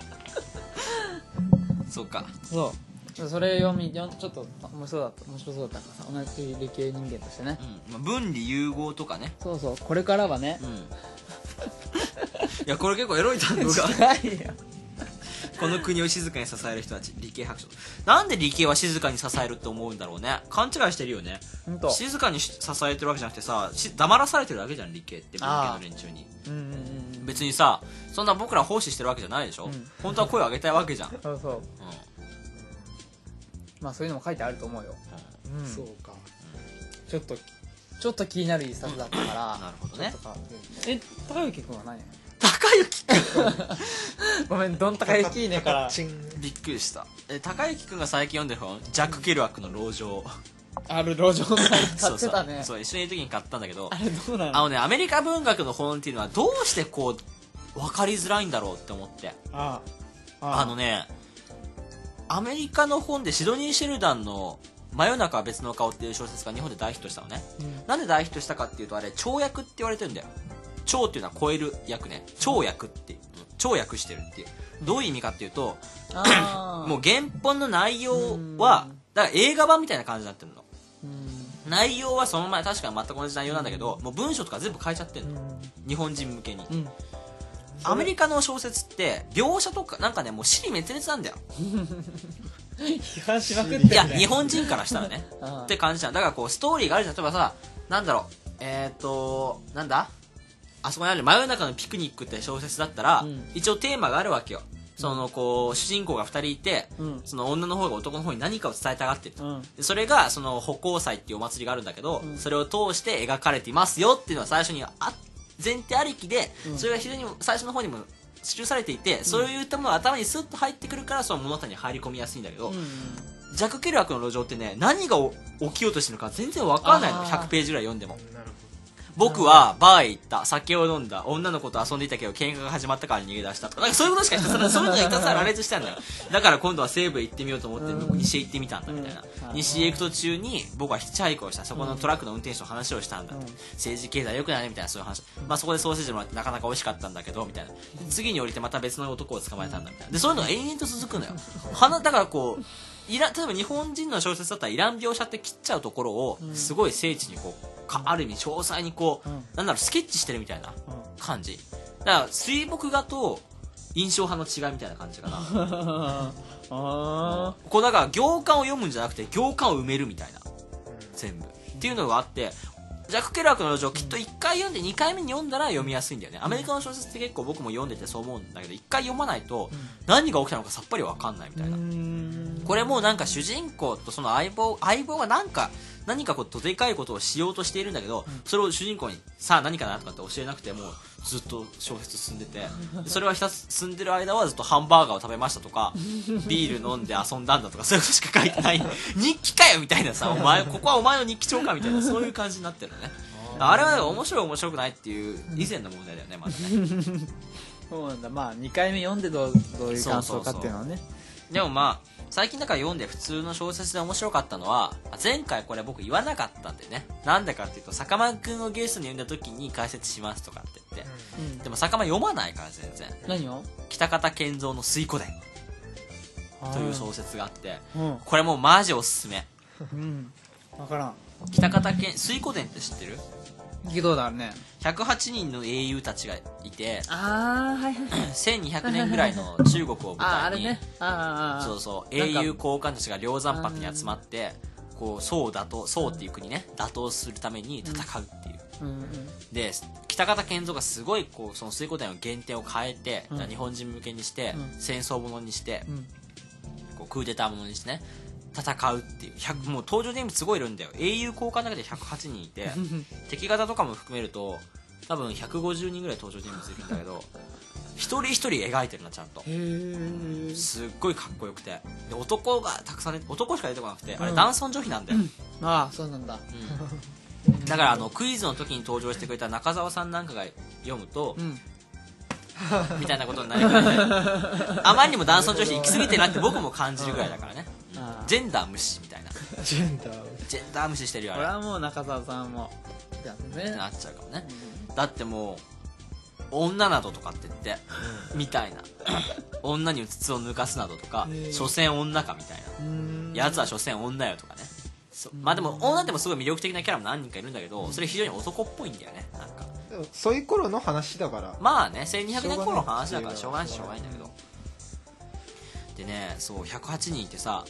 Speaker 2: うんそうか。
Speaker 1: そうそれ読み読んちょっと面白だった面白そうだったからさ同じ理系人間としてね、
Speaker 2: うんまあ分離融合とかね。
Speaker 1: そうそうこれからはね
Speaker 2: うんいやこれ結構エロい単語が
Speaker 1: ないよ
Speaker 2: この国を静かに支える人たち理系白書。なんで理系は静かに支えるって思うんだろうね。勘違いしてるよね。
Speaker 1: ほんと
Speaker 2: 静かにし支えてるわけじゃなくてさし黙らされてるだけじゃん理系って文系の連中に。
Speaker 1: うんうんうんうん
Speaker 2: 別にさそんな僕ら奉仕してるわけじゃないでしょ、
Speaker 1: うん
Speaker 2: 本当は声を上げたいわけじゃん、うん
Speaker 1: そうそうまあそういうのも書いてあると思うよ、うん、
Speaker 3: そうか
Speaker 1: ちょっとちょっと気になる一冊だったから
Speaker 2: なるほどね
Speaker 1: ちょっとかえ高之君は何
Speaker 2: 高之
Speaker 1: ごめんどん高之ねから
Speaker 3: チン
Speaker 2: びっくりした。え高之くんが最近読んでる本ジャック・ケルアックの籠城
Speaker 1: ある路上の買ってたね
Speaker 2: そうそうそう一緒にいる時に買ったんだけど
Speaker 1: あれどうなの
Speaker 2: あのねアメリカ文学の本っていうのはどうしてこう分かりづらいんだろうって思って
Speaker 1: あ
Speaker 2: あのねアメリカの本でシドニー・シェルダンの「真夜中は別の顔」っていう小説が日本で大ヒットしたのね、
Speaker 1: うん
Speaker 2: なんで大ヒットしたかっていうとあれ跳躍って言われてるんだよ。跳っていうのは超える役ね跳躍って跳躍してるっていうどういう意味かっていうと
Speaker 1: あ
Speaker 2: もう原本の内容はだから映画版みたいな感じになってるの。
Speaker 1: うん
Speaker 2: 内容はその前確かに全く同じ内容なんだけどもう文章とか全部変えちゃってるの日本人向けに。
Speaker 1: うん
Speaker 2: アメリカの小説って描写とかなんかねもう尻滅裂なんだよ。
Speaker 1: 批判しまくってるね
Speaker 2: いや日本人からしたらね
Speaker 1: あ
Speaker 2: って感じじゃん。だからこうストーリーがあるじゃん。例えばさなんだろうえっ、ー、となんだあそこにある真夜中のピクニックって小説だったら、
Speaker 1: うん
Speaker 2: 一応テーマがあるわけよ。そのこう主人公がふたりいて、
Speaker 1: うん
Speaker 2: その女の方が男の方に何かを伝えたがってると、
Speaker 1: うん
Speaker 2: でそれがその歩行祭っていうお祭りがあるんだけど、
Speaker 1: うん
Speaker 2: それを通して描かれていますよっていうのは最初にあ前提ありきで、
Speaker 1: うん
Speaker 2: それが非常に最初の方にも記されていて、そういったものが頭にスッと入ってくるからその物語に入り込みやすいんだけど、
Speaker 1: うん
Speaker 2: ジャック・ケルアクの路上ってね、何が起きようとしてるのか全然わかんないの。
Speaker 1: あー
Speaker 2: ひゃくページぐらい読んでも。
Speaker 3: なるほ
Speaker 2: 僕はバーへ行った、酒を飲んだ、女の子と遊んでいたけど喧嘩が始まったから逃げ出したとか、なんかそういうことしかひたすらそういうのがひたすら羅列してんだよ。だから今度は西部へ行ってみようと思って
Speaker 1: うん
Speaker 2: 西へ行ってみたんだみたいな、
Speaker 1: うん
Speaker 2: 西へ行く途中に僕はヒッチハイクをした、そこのトラックの運転手と話をしたんだ、
Speaker 1: うん
Speaker 2: 政治経済良くないねみたいなそういう話、まあそこでソーセージもらってなかなか美味しかったんだけどみたいな、次に降りてまた別の男を捕まえたんだみたいな、でそういうのが延々と続くのよ。花だからこうイラ例えば日本人の小説だったらイラン描写って切っちゃうところをすごい精緻にこうかある意味詳細にこう、
Speaker 1: うん
Speaker 2: なんだろうスケッチしてるみたいな
Speaker 1: うん
Speaker 2: 感じだから水墨画と印象派の違いみたいな感じかな
Speaker 1: あ
Speaker 2: こうだから行間を読むんじゃなくて行間を埋めるみたいな全部っていうのがあって、ジャック・ケルアクの路上きっといっかい読んでにかいめに読んだら読みやすいんだよね。アメリカの小説って結構僕も読んでてそう思うんだけど、いっかい読まないと何が起きたのかさっぱりわかんないみたいな。これもなんか主人公とその相棒相棒がなんか何かこうどでかいことをしようとしているんだけど、それを主人公にさあ何かなとかって教えなくてもずっと小説進んでて、でそれはひたす進んでる間はずっとハンバーガーを食べましたとかビール飲んで遊んだんだとかそういうことしか書いてない日記かよみたいなさ、お前ここはお前の日記帳かみたいなそういう感じになってるのね。あれは面白い面白くないっていう以前の問題だよねまずね。
Speaker 1: そうなんだ。まあにかいめ読んでどうどういう感想かっていうのはね。
Speaker 2: でもまあ最近だから読んで普通の小説で面白かったのは、前回これ僕言わなかったんでね、なんでかっていうと坂間くんをゲストに呼んだ時に解説しますとかって言って、
Speaker 1: うん
Speaker 2: でも坂間読まないから全然。
Speaker 1: 何を
Speaker 2: 北方健三の水湖伝という小説があって、
Speaker 1: うん
Speaker 2: これもうマジおすすめ。
Speaker 1: うん分からん
Speaker 2: 北方健水湖伝って知ってる？
Speaker 1: 聞きどうだろうね。
Speaker 2: ひゃくはちにんの英雄たちがいて
Speaker 1: ああはいはい
Speaker 2: せんにひゃくねんぐらいの中国を舞台に
Speaker 1: あああれねああ
Speaker 2: そうそう
Speaker 1: なんか
Speaker 2: 英雄高官たちが梁山泊に集まってこう宋打倒宋っていう国ね打倒するために戦うっていう、
Speaker 1: うんうん
Speaker 2: で北方健三がすごいこうその水湖伝の原点を変えて、
Speaker 1: うん
Speaker 2: 日本人向けにして、
Speaker 1: うん
Speaker 2: 戦争ものにして、
Speaker 1: うん
Speaker 2: こうクーデターものにしてね戦うっていうひゃくもう登場人物すごいいるんだよ。英雄高官だけでひゃくはちにんいて敵方とかも含めると多分ひゃくごじゅうにんぐらい登場人物いるんだけど一人一人描いてるなちゃんと。
Speaker 1: へえ
Speaker 2: すっごいかっこよくてで男がたくさんね男しか出てこなくて、あれ
Speaker 1: うん
Speaker 2: 男尊女卑なんだよ、
Speaker 1: ああそうなんだ
Speaker 2: うんだからあのクイズの時に登場してくれた中澤さんなんかが読むと、
Speaker 1: うん
Speaker 2: みたいなことになるからねあまりにも男尊女卑行き過ぎてるなって僕も感じるぐらいだからね。
Speaker 1: ああ
Speaker 2: ジェンダー無視みたいな
Speaker 3: ジェンダー
Speaker 2: ジェンダー無視してるよあれっ
Speaker 1: これはもう中澤さんもだ
Speaker 2: て
Speaker 1: ね
Speaker 2: なっちゃうかもね。だってもう女などとかって言ってみたいな女にうつつを抜かすなどとか
Speaker 1: へえ
Speaker 2: 所詮女かみたいな
Speaker 1: うん
Speaker 2: やつは所詮女よとかね。そまあでも女でもすごい魅力的なキャラも何人かいるんだけど、それ非常に男っぽいんだよねなんか。
Speaker 3: でもそういう頃の話だから
Speaker 2: まあねせんにひゃくねん頃の話だからし
Speaker 3: しょうがないい
Speaker 2: ょうがなしょうがないんだけど、でねそうひゃくはちにんいてさ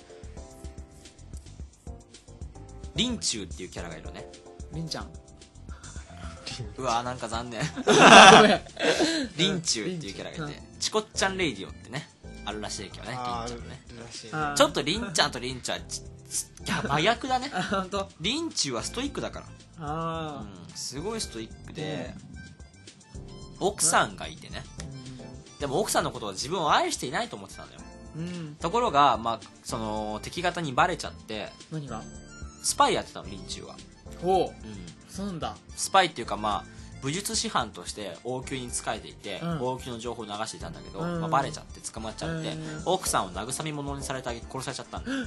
Speaker 2: 林中っていうキャラがいるのね。
Speaker 1: りんちゃん
Speaker 2: うわーなんか残念
Speaker 1: ごめん
Speaker 2: 林中っていうキャラがいて、チコッチャンレイディオってねあるらしいけどね
Speaker 3: あー
Speaker 2: 林ちゃんね。
Speaker 3: あるらしい
Speaker 1: あー
Speaker 2: ちょっと林ちゃんと林ちゃんちいや真逆だね
Speaker 1: あ本当
Speaker 2: 林中はストイックだから
Speaker 1: あ
Speaker 2: うん、すごいストイックで、奥さんがいてね、でも奥さんのことを自分を愛していないと思ってたのよ。
Speaker 1: うん
Speaker 2: ところが、まあ、その敵方にバレちゃって
Speaker 1: 何が
Speaker 2: スパイやってたの林中は、
Speaker 1: おう
Speaker 2: うん、
Speaker 1: そうなんだ
Speaker 2: スパイっていうかまあ武術師範として王宮に仕えていて、
Speaker 1: うん
Speaker 2: 王宮の情報を流していたんだけど、
Speaker 1: うん
Speaker 2: まあ、バレちゃって捕まっちゃって、
Speaker 1: うん
Speaker 2: 奥さんを慰め者にされてあげ殺されちゃったんだよやっ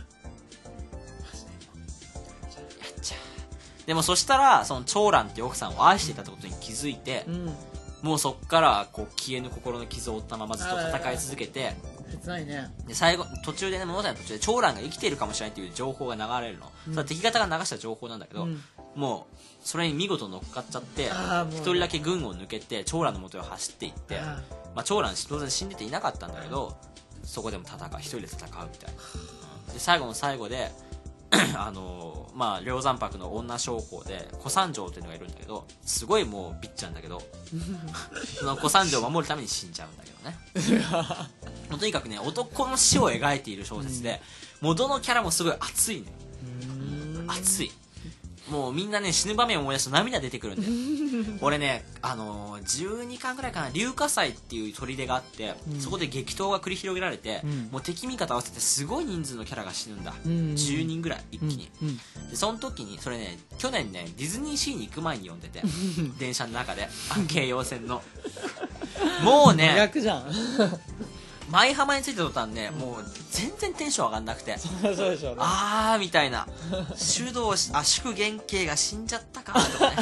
Speaker 2: ちゃう。でもそしたらその長蘭っていう奥さんを愛していたってことに気づいて、
Speaker 1: うん
Speaker 2: もうそっからこう消えぬ心の傷を負ったままずっと戦い続けて、
Speaker 1: 切ないね
Speaker 2: で最後途中でね物語の途中で長蘭が生きているかもしれないという情報が流れるの、
Speaker 1: うん
Speaker 2: それは敵方が流した情報なんだけど、
Speaker 1: うん
Speaker 2: もうそれに見事乗っかっちゃって
Speaker 1: あーもう
Speaker 2: 一人だけ軍を抜けて長蘭の元へ走っていって、
Speaker 1: あ
Speaker 2: まあ、長蘭当然死んでていなかったんだけどそこでも戦う一人で戦うみたいな、うんで最後の最後であのーまあ梁山泊の女将校で小三条っていうのがいるんだけどすごいもうビッチなんだけどその小三条を守るために死んじゃうんだけどねもうとにかくね男の死を描いている小説で、もうどのキャラもすごい熱いね
Speaker 1: うん
Speaker 2: 熱いもうみんなね死ぬ場面を思い出すと涙出てくるんだよ俺ねあのー、じゅうにかんぐらいかな、竜火祭っていう砦があって、うん、そこで激闘が繰り広げられて、うん、もう敵味方合わせてすごい人数のキャラが死ぬんだ、うん、じゅうにんぐらい一気に、うんうん、でその時にそれね去年ねディズニーシーに行く前に読んでて電車の中で京葉線のもうね
Speaker 1: じゃん
Speaker 2: 舞浜に着いた途端ね、もう全然テンション上がんなくて
Speaker 1: そうでしょうね、
Speaker 2: あーみたいな手動あ祝元慶が死んじゃったかとかね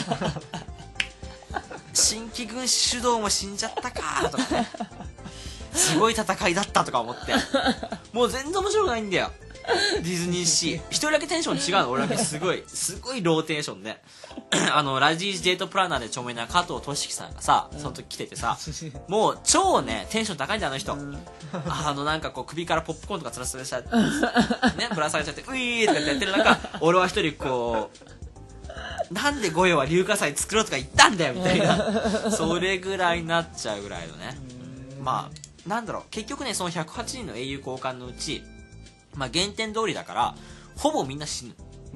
Speaker 2: 新規軍師手動も死んじゃったかとかねすごい戦いだったとか思ってもう全然面白くないんだよディズニーシー一人だけテンション違うの俺だけすごいすごいローテンションであのラジージデートプランナーで著名な加藤俊樹さんがさその時来ててさ、もう超ねテンション高いんだあの人、うん、あのなんかこう首からポップコーンとかつらつらしちゃってねぶら下げちゃってウィーとかやってる中俺は一人こうなんでゴヨは硫化祭作ろうとか言ったんだよみたいなそれぐらいになっちゃうぐらいのね、まあなんだろう結局ねそのひゃくはちにんの英雄交換のうちまあ原点通りだからほぼみんな死ぬ、うん、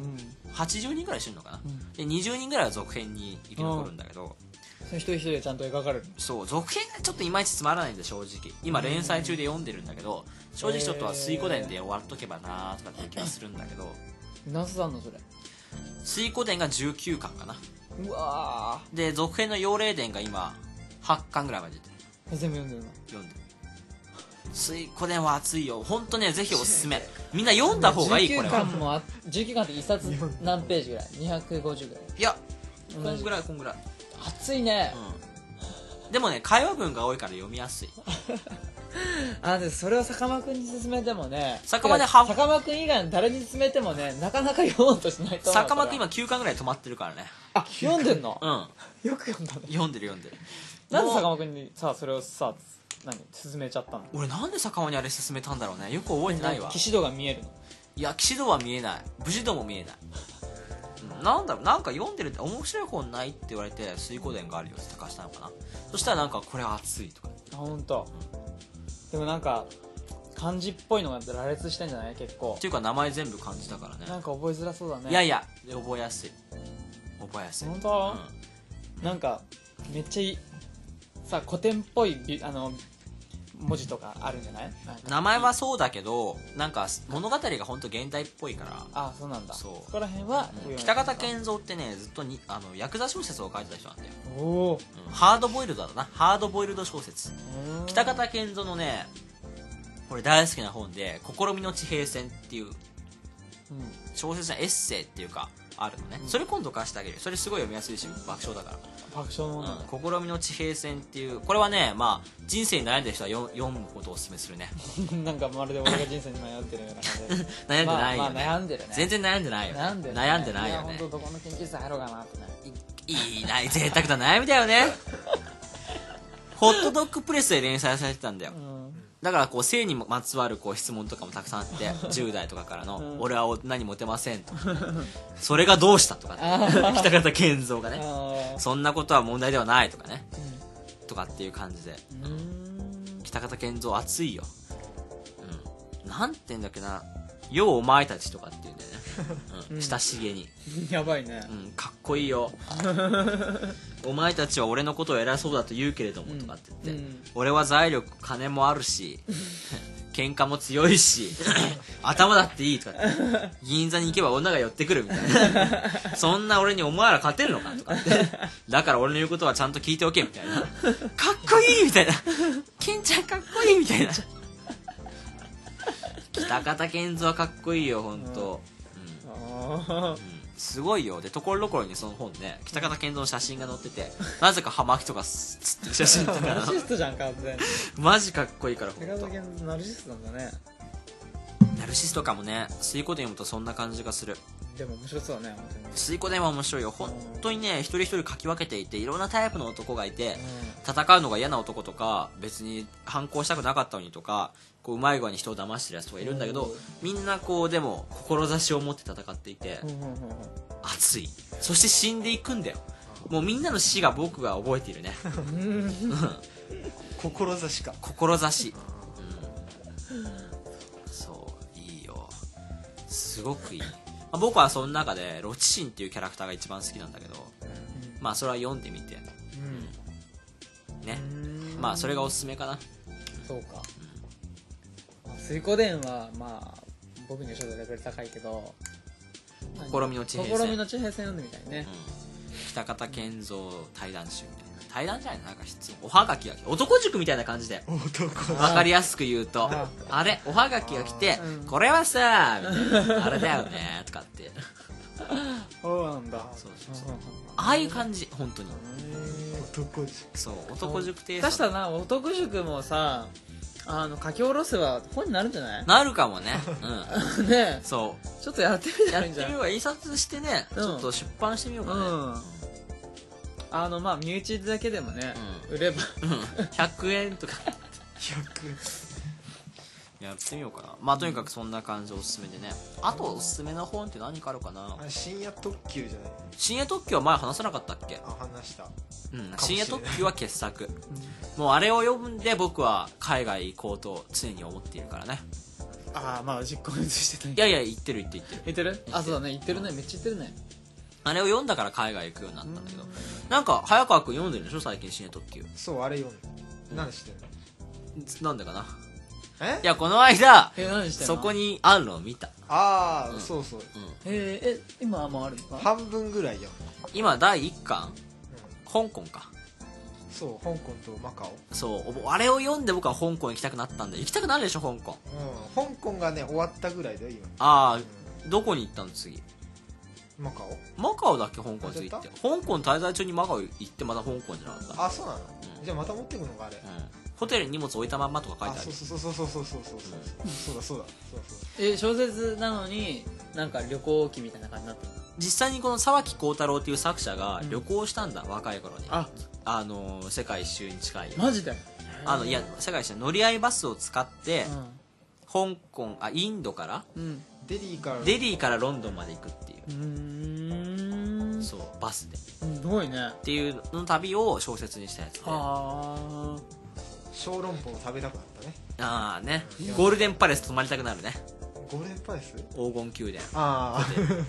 Speaker 2: はちじゅうにんぐらい死ぬのかな、うん、でにじゅうにんぐらいは続編に生き残るんだけど、
Speaker 1: その一人一人でちゃんと描かれる。
Speaker 2: そう続編がちょっといまいちつまらないんで正直今連載中で読んでるんだけど、正直ちょっとは水湖伝で終わっとけばなーとかって気はするんだけど
Speaker 1: 何冊あんのそれ。
Speaker 2: 水湖伝がじゅうきゅうかんかな。
Speaker 1: うわ
Speaker 2: ーで続編の妖霊伝が今はっかんぐらいまで出て
Speaker 1: る。全部読んでるの。
Speaker 2: 読んでる。水湖伝は熱いよ本当ね、ぜひおすすめ。みんな読んだ方がいい。これは
Speaker 1: じゅうきゅうかんもあじゅうきゅうかんっていっさつ何ページぐらい？にひゃくごじゅうぐらい。
Speaker 2: いやこんぐらいこんぐらい
Speaker 1: 熱いね、
Speaker 2: うん、でもね会話文が多いから読みやすい
Speaker 1: あでそれを坂間くんに勧めてもね、
Speaker 2: 坂間では
Speaker 1: 坂間くん以外の誰に勧めてもねなかなか読もうとしないと思う。
Speaker 2: 坂間くん今きゅうかんぐらい止まってるからね。
Speaker 1: あ読んでんの？
Speaker 2: うん
Speaker 1: よく読んだね。
Speaker 2: 読んでる読んでる。
Speaker 1: なんで坂間くんにさそれをさ何勧めちゃったの？
Speaker 2: 俺なんで坂間にあれ勧めたんだろうね、よく覚えてないわ。
Speaker 1: 騎士道が見えるの？
Speaker 2: いや騎士道は見えない、武士道も見えない、うん、なんだろう、なんか読んでるって面白い本ないって言われて水湖伝があるよって貸したのかな。そしたらなんかこれ熱いとか。
Speaker 1: あ本当、うん、でもなんか漢字っぽいのが羅列してんじゃない結構。
Speaker 2: っていうか名前全部漢字だからね。
Speaker 1: なんか覚えづらそうだね。
Speaker 2: いやいや覚えやすい覚えやすい。
Speaker 1: 本当、うん、なんかめっちゃいいさ古典っぽいあの文字とかあるんじゃない？なんか
Speaker 2: 名前はそうだけどなんか物語が本当現代っぽいから。
Speaker 1: あそうなんだ。
Speaker 2: そう
Speaker 1: そこら辺は、
Speaker 2: うん、北方健三ってねずっとにあのヤクザ小説を書いてた人なんだよ。
Speaker 1: おお、
Speaker 2: うん、ハードボイルドだな。ハードボイルド小説。北方健三のねこれ大好きな本で試みの地平線っていう、うん、小説のエッセイっていうかあるのね、うん、それ今度貸してあげる。それすごい読みやすいし爆笑だから。
Speaker 1: 爆笑の、
Speaker 2: うん、試みの地平線っていうこれはねまあ人生に悩んでる人はよ読むことをおすすめするね
Speaker 1: なんかまるで俺が人生に悩んでるような感じで
Speaker 2: 悩んでないよ、ね、
Speaker 1: まあ、まあ悩んでるね。
Speaker 2: 全然悩んでないよ、ね、
Speaker 1: 悩んでる、ね、
Speaker 2: 悩んでないよね。
Speaker 1: いや本当どこの研究室入ろうかなってね。
Speaker 2: いいない贅沢な悩みだよねホットドッグプレスで連載されてたんだよ、うん、だからこう性にまつわるこう質問とかもたくさんあってじゅう代とかからの、うん、俺は女にモテませんとそれがどうしたとか、ね、北方健三がねそんなことは問題ではないとかね、うん、とかっていう感じで北方健三熱いよ、うん、なんて言うんだっけな、ようお前たちとかって言うんだよね、うん、親しげに
Speaker 1: やばいね、
Speaker 2: うん、かっこいいよお前たちは俺のことを偉そうだと言うけれどもとかって言って、うん、俺は財力金もあるし喧嘩も強いし頭だっていいとかって銀座に行けば女が寄ってくるみたいなそんな俺にお前ら勝てるのかとかってだから俺の言うことはちゃんと聞いておけみたいなかっこいいみたいなケンちゃんかっこいいみたいな北方健三はかっこいいよ本当、うんうん、すごいよ。でところどころにその本ね北方健三の写真が載っててなぜか葉巻とかつってる写真とか
Speaker 1: ナルシストじゃん完全に
Speaker 2: マジかっこいいから
Speaker 1: 北方健三ナルシストなんだね。
Speaker 2: ナルシストかもね。水湖伝読むとそんな感じがする。
Speaker 1: でも面白そうだね本当に。
Speaker 2: 水湖伝は面白いよ本当にね。一人一人書き分けていていろんなタイプの男がいて、うん、戦うのが嫌な男とか別に反抗したくなかったのにとかこううまい具合に人を騙してるやつとかいるんだけど、みんなこうでも志を持って戦っていて、うんうんうん、熱い。そして死んでいくんだよ。もうみんなの死が僕が覚えているね
Speaker 3: 志か
Speaker 2: 志、うん、そういいよすごくいい。 あ、僕はその中でロチシンっていうキャラクターが一番好きなんだけど、まあそれは読んでみてね、まあそれがおすすめかな。
Speaker 1: そうか、水湖伝はまあ僕にはちょっとレベル高いけど、
Speaker 2: 試みの地平線、
Speaker 1: 試みの地平線読んでみたいね、
Speaker 2: うん、北方健三対談集みたいな、対談じゃないの、なんか質問、おはがきが来て、男塾みたいな感じで
Speaker 3: 男
Speaker 2: 分かりやすく言うと、ああれおはがきが来て、これはさみたいな、あれだよねとかって
Speaker 1: そうなんだ。
Speaker 2: そうそうそう、ああいう感じ、本当に
Speaker 3: 男塾、
Speaker 2: そう男塾テイスト。
Speaker 1: 確かな、男塾もさ、あの書き下ろせば本になるんじゃない？
Speaker 2: なるかもね、うん、
Speaker 1: ね、
Speaker 2: そう
Speaker 1: ちょっとやってみた
Speaker 2: やっ
Speaker 1: らいいんじゃない？
Speaker 2: てみようか、印刷してね、
Speaker 1: うん
Speaker 2: ちょっと出版してみようかね、
Speaker 1: うんあのまあ身内だけでもね、売れば
Speaker 2: うんひゃくえんとか
Speaker 3: ひゃく
Speaker 2: やってみようかな。まあとにかくそんな感じおすすめでね。あとおすすめの本って何かあるかな。
Speaker 3: あれ深夜特急じゃない？
Speaker 2: 深夜特急は前話さなかったっけ？
Speaker 3: あ、話した。
Speaker 2: うん、
Speaker 3: もしれない
Speaker 2: 深夜特急は傑作もうあれを読んで僕は海外行こうと常に思っているからね。
Speaker 1: ああまあ実行に移してない。
Speaker 2: いやいや行ってる行ってる行ってる
Speaker 1: 言ってる？あそうだね、言ってるね、めっちゃ言ってるね。
Speaker 2: あれを読んだから海外行くようになったんだけど、なんか早川君読んでるでしょ最近深夜特急。
Speaker 3: そう、あれ読んで。なんで知ってんの？
Speaker 2: なんでかな。
Speaker 3: え
Speaker 2: いやこの間
Speaker 1: え何してんの？
Speaker 2: そこにあるのを見た。
Speaker 3: ああ、
Speaker 2: うん
Speaker 3: そうそう。
Speaker 1: えー、え今はもうあるのか？
Speaker 3: 半分ぐらい読んだ。
Speaker 2: 今だいいっかん、香港か。
Speaker 3: そう、香港とマカオ。
Speaker 2: そうあれを読んで僕は香港行きたくなったんで。行きたくなるでしょ香港。
Speaker 3: うん、香港がね終わったぐらいだよ今。
Speaker 2: ああ、
Speaker 3: う
Speaker 2: どこに行ったの次。
Speaker 3: マカオ。
Speaker 2: マカオだっけ香港次行って。
Speaker 3: 忘れ
Speaker 2: 香港滞在中にマカオ行ってまた香港じゃなかった。
Speaker 3: あ、そうなの、
Speaker 2: うん
Speaker 3: じゃあまた持ってくのかあれ、
Speaker 2: うん、ホテルに荷物置いたまんまとか書い
Speaker 3: あ、
Speaker 2: てある。
Speaker 3: そうそうそうそうそうそうそうそうそうだそうだそうだそう
Speaker 1: え小説なのになんか旅行記みたいな感じになってるの？
Speaker 2: 実際にこの沢木耕太郎っていう作者が旅行したんだ、うん、若い頃に。
Speaker 1: あ
Speaker 2: あの世界一周に近い
Speaker 1: マジで？
Speaker 2: あのいや世界一周乗り合いバスを使って、
Speaker 1: うん、
Speaker 2: 香港あインドから、
Speaker 1: うん、
Speaker 3: デリーから
Speaker 2: デリーからロンドンまで行くっていう、
Speaker 1: うーん
Speaker 2: そうバスで
Speaker 1: すごいね。
Speaker 2: っていうの旅を小説にしたやつで、
Speaker 1: あ
Speaker 3: 小籠包食べたくなったね。
Speaker 2: ああね、
Speaker 3: うん
Speaker 2: ゴールデンパレス泊まりたくなるね。
Speaker 3: ゴールデンパレス、
Speaker 2: 黄金宮殿。
Speaker 3: あ
Speaker 2: でうん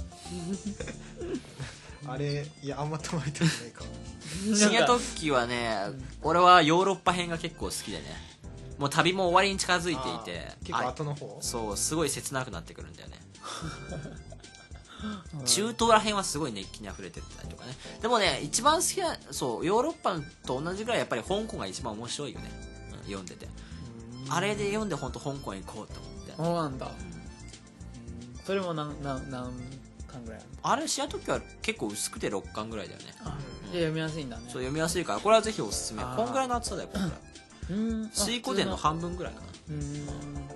Speaker 3: ああれいやあんま泊まりたくないかも。
Speaker 2: 深夜特急はね、俺はヨーロッパ編が結構好きでね、もう旅も終わりに近づいていて、
Speaker 3: 結構後の方。
Speaker 2: そうすごい切なくなってくるんだよね。中東ら辺はすごい熱気にあふれてたりとかね。でもね一番好きな、そうヨーロッパと同じぐらいやっぱり香港が一番面白いよね、うん、読んでて。あれで読んで本当香港へ行こうと思って。
Speaker 1: そうなんだ、
Speaker 2: うん
Speaker 1: それも何何何巻ぐらいあるの？
Speaker 2: あれ深夜特急は結構薄くてろっかんぐらいだよね。
Speaker 1: あじゃあ読みやすいんだね。
Speaker 2: そう読みやすいからこれはぜひおすすめ。
Speaker 1: あー
Speaker 2: こんぐらいの厚さだよこんぐらい。
Speaker 1: うん
Speaker 2: 水湖伝の半分ぐらいかな。
Speaker 1: うーん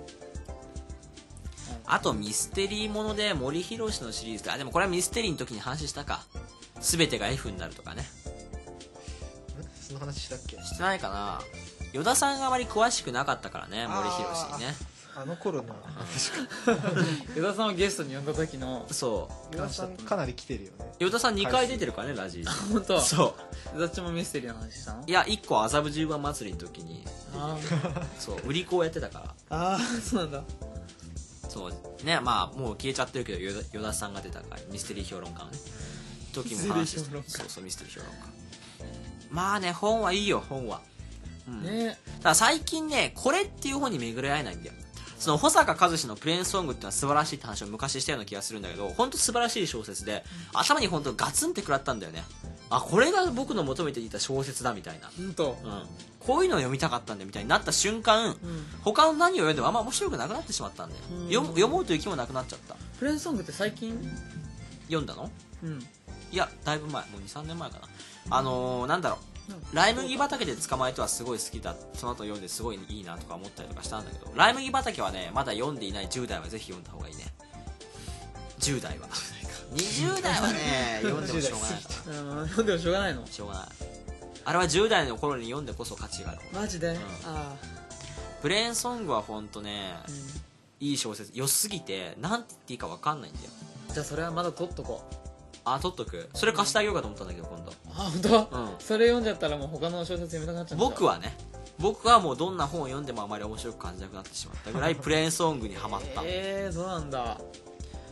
Speaker 2: あとミステリーもので森博のシリーズで、あでもこれはミステリーの時に話したか。全てが F になるとかね。
Speaker 3: その話したっけ？
Speaker 2: してないかな。与田さんがあまり詳しくなかったからね、森博にね。
Speaker 3: あの頃の話か。
Speaker 1: 与田さんをゲストに呼んだ時の
Speaker 2: そう
Speaker 3: 与田さんかなり来てるよね。
Speaker 2: 与田さんにかい出てるからねラジー。
Speaker 1: 本当。
Speaker 2: そう
Speaker 1: どっちもミステリーの話したの？
Speaker 2: いやいっこ麻布十番祭りの時に
Speaker 1: あ
Speaker 2: そう売り子をやってたから。
Speaker 1: あーそうなんだ。
Speaker 2: そうね、まあもう消えちゃってるけど与田与田さんが出た回ミステリー評論家のね時も話して、そうそうミステリー評論家。まあね本はいいよ本は、うん、
Speaker 1: ね
Speaker 2: ただ最近ねこれっていう本に巡り合えないんだよ。その保坂和志のプレーンソングってのは素晴らしいって話を昔したような気がするんだけど、本当素晴らしい小説で、頭に本当ガツンって食らったんだよね。あこれが僕の求めていた小説だみたいな、
Speaker 1: 本当。
Speaker 2: うん、こういうのを読みたかったんだみたいになった瞬間、
Speaker 1: うん、
Speaker 2: 他の何を読んでもあんま面白くなくなってしまったんだよ、
Speaker 1: うん、
Speaker 2: 読読もうという気もなくなっちゃった。
Speaker 1: プレーンソングって最近？
Speaker 2: 読んだの？
Speaker 1: うん
Speaker 2: いやだいぶ前、もうにさんねんまえかな。あのー、なんだろう、ライ麦畑で捕まえてはすごい好きだ、その後読んですごいいいなとか思ったりとかしたんだけど、ライ麦畑はねまだ読んでいないじゅう代はぜひ読んだ方がいいね。じゅう代はにじゅう代はね読んでもしょうがない
Speaker 1: うん読んでもしょうがないの？
Speaker 2: しょうがない。あれはじゅう代の頃に読んでこそ価値がある。
Speaker 1: マジで？
Speaker 2: ん
Speaker 1: あ
Speaker 2: プレーンソングはほんとね、
Speaker 1: あ、うん、
Speaker 2: いい小説良すぎてなんて言っていいか分かんないんだよ。
Speaker 1: じゃあそれはまだ取っとこう。
Speaker 2: あ取っとく。それ貸してあげようかと思ったんだけど今度。
Speaker 1: あ本当？
Speaker 2: うん
Speaker 1: それ読んじゃったらもう他の小説読みたくなっちゃうんだ。
Speaker 2: 僕はね僕はもうどんな本を読んでもあまり面白く感じなくなってしまったぐらいプレーンソングにはまった。
Speaker 1: えー、そうなんだ。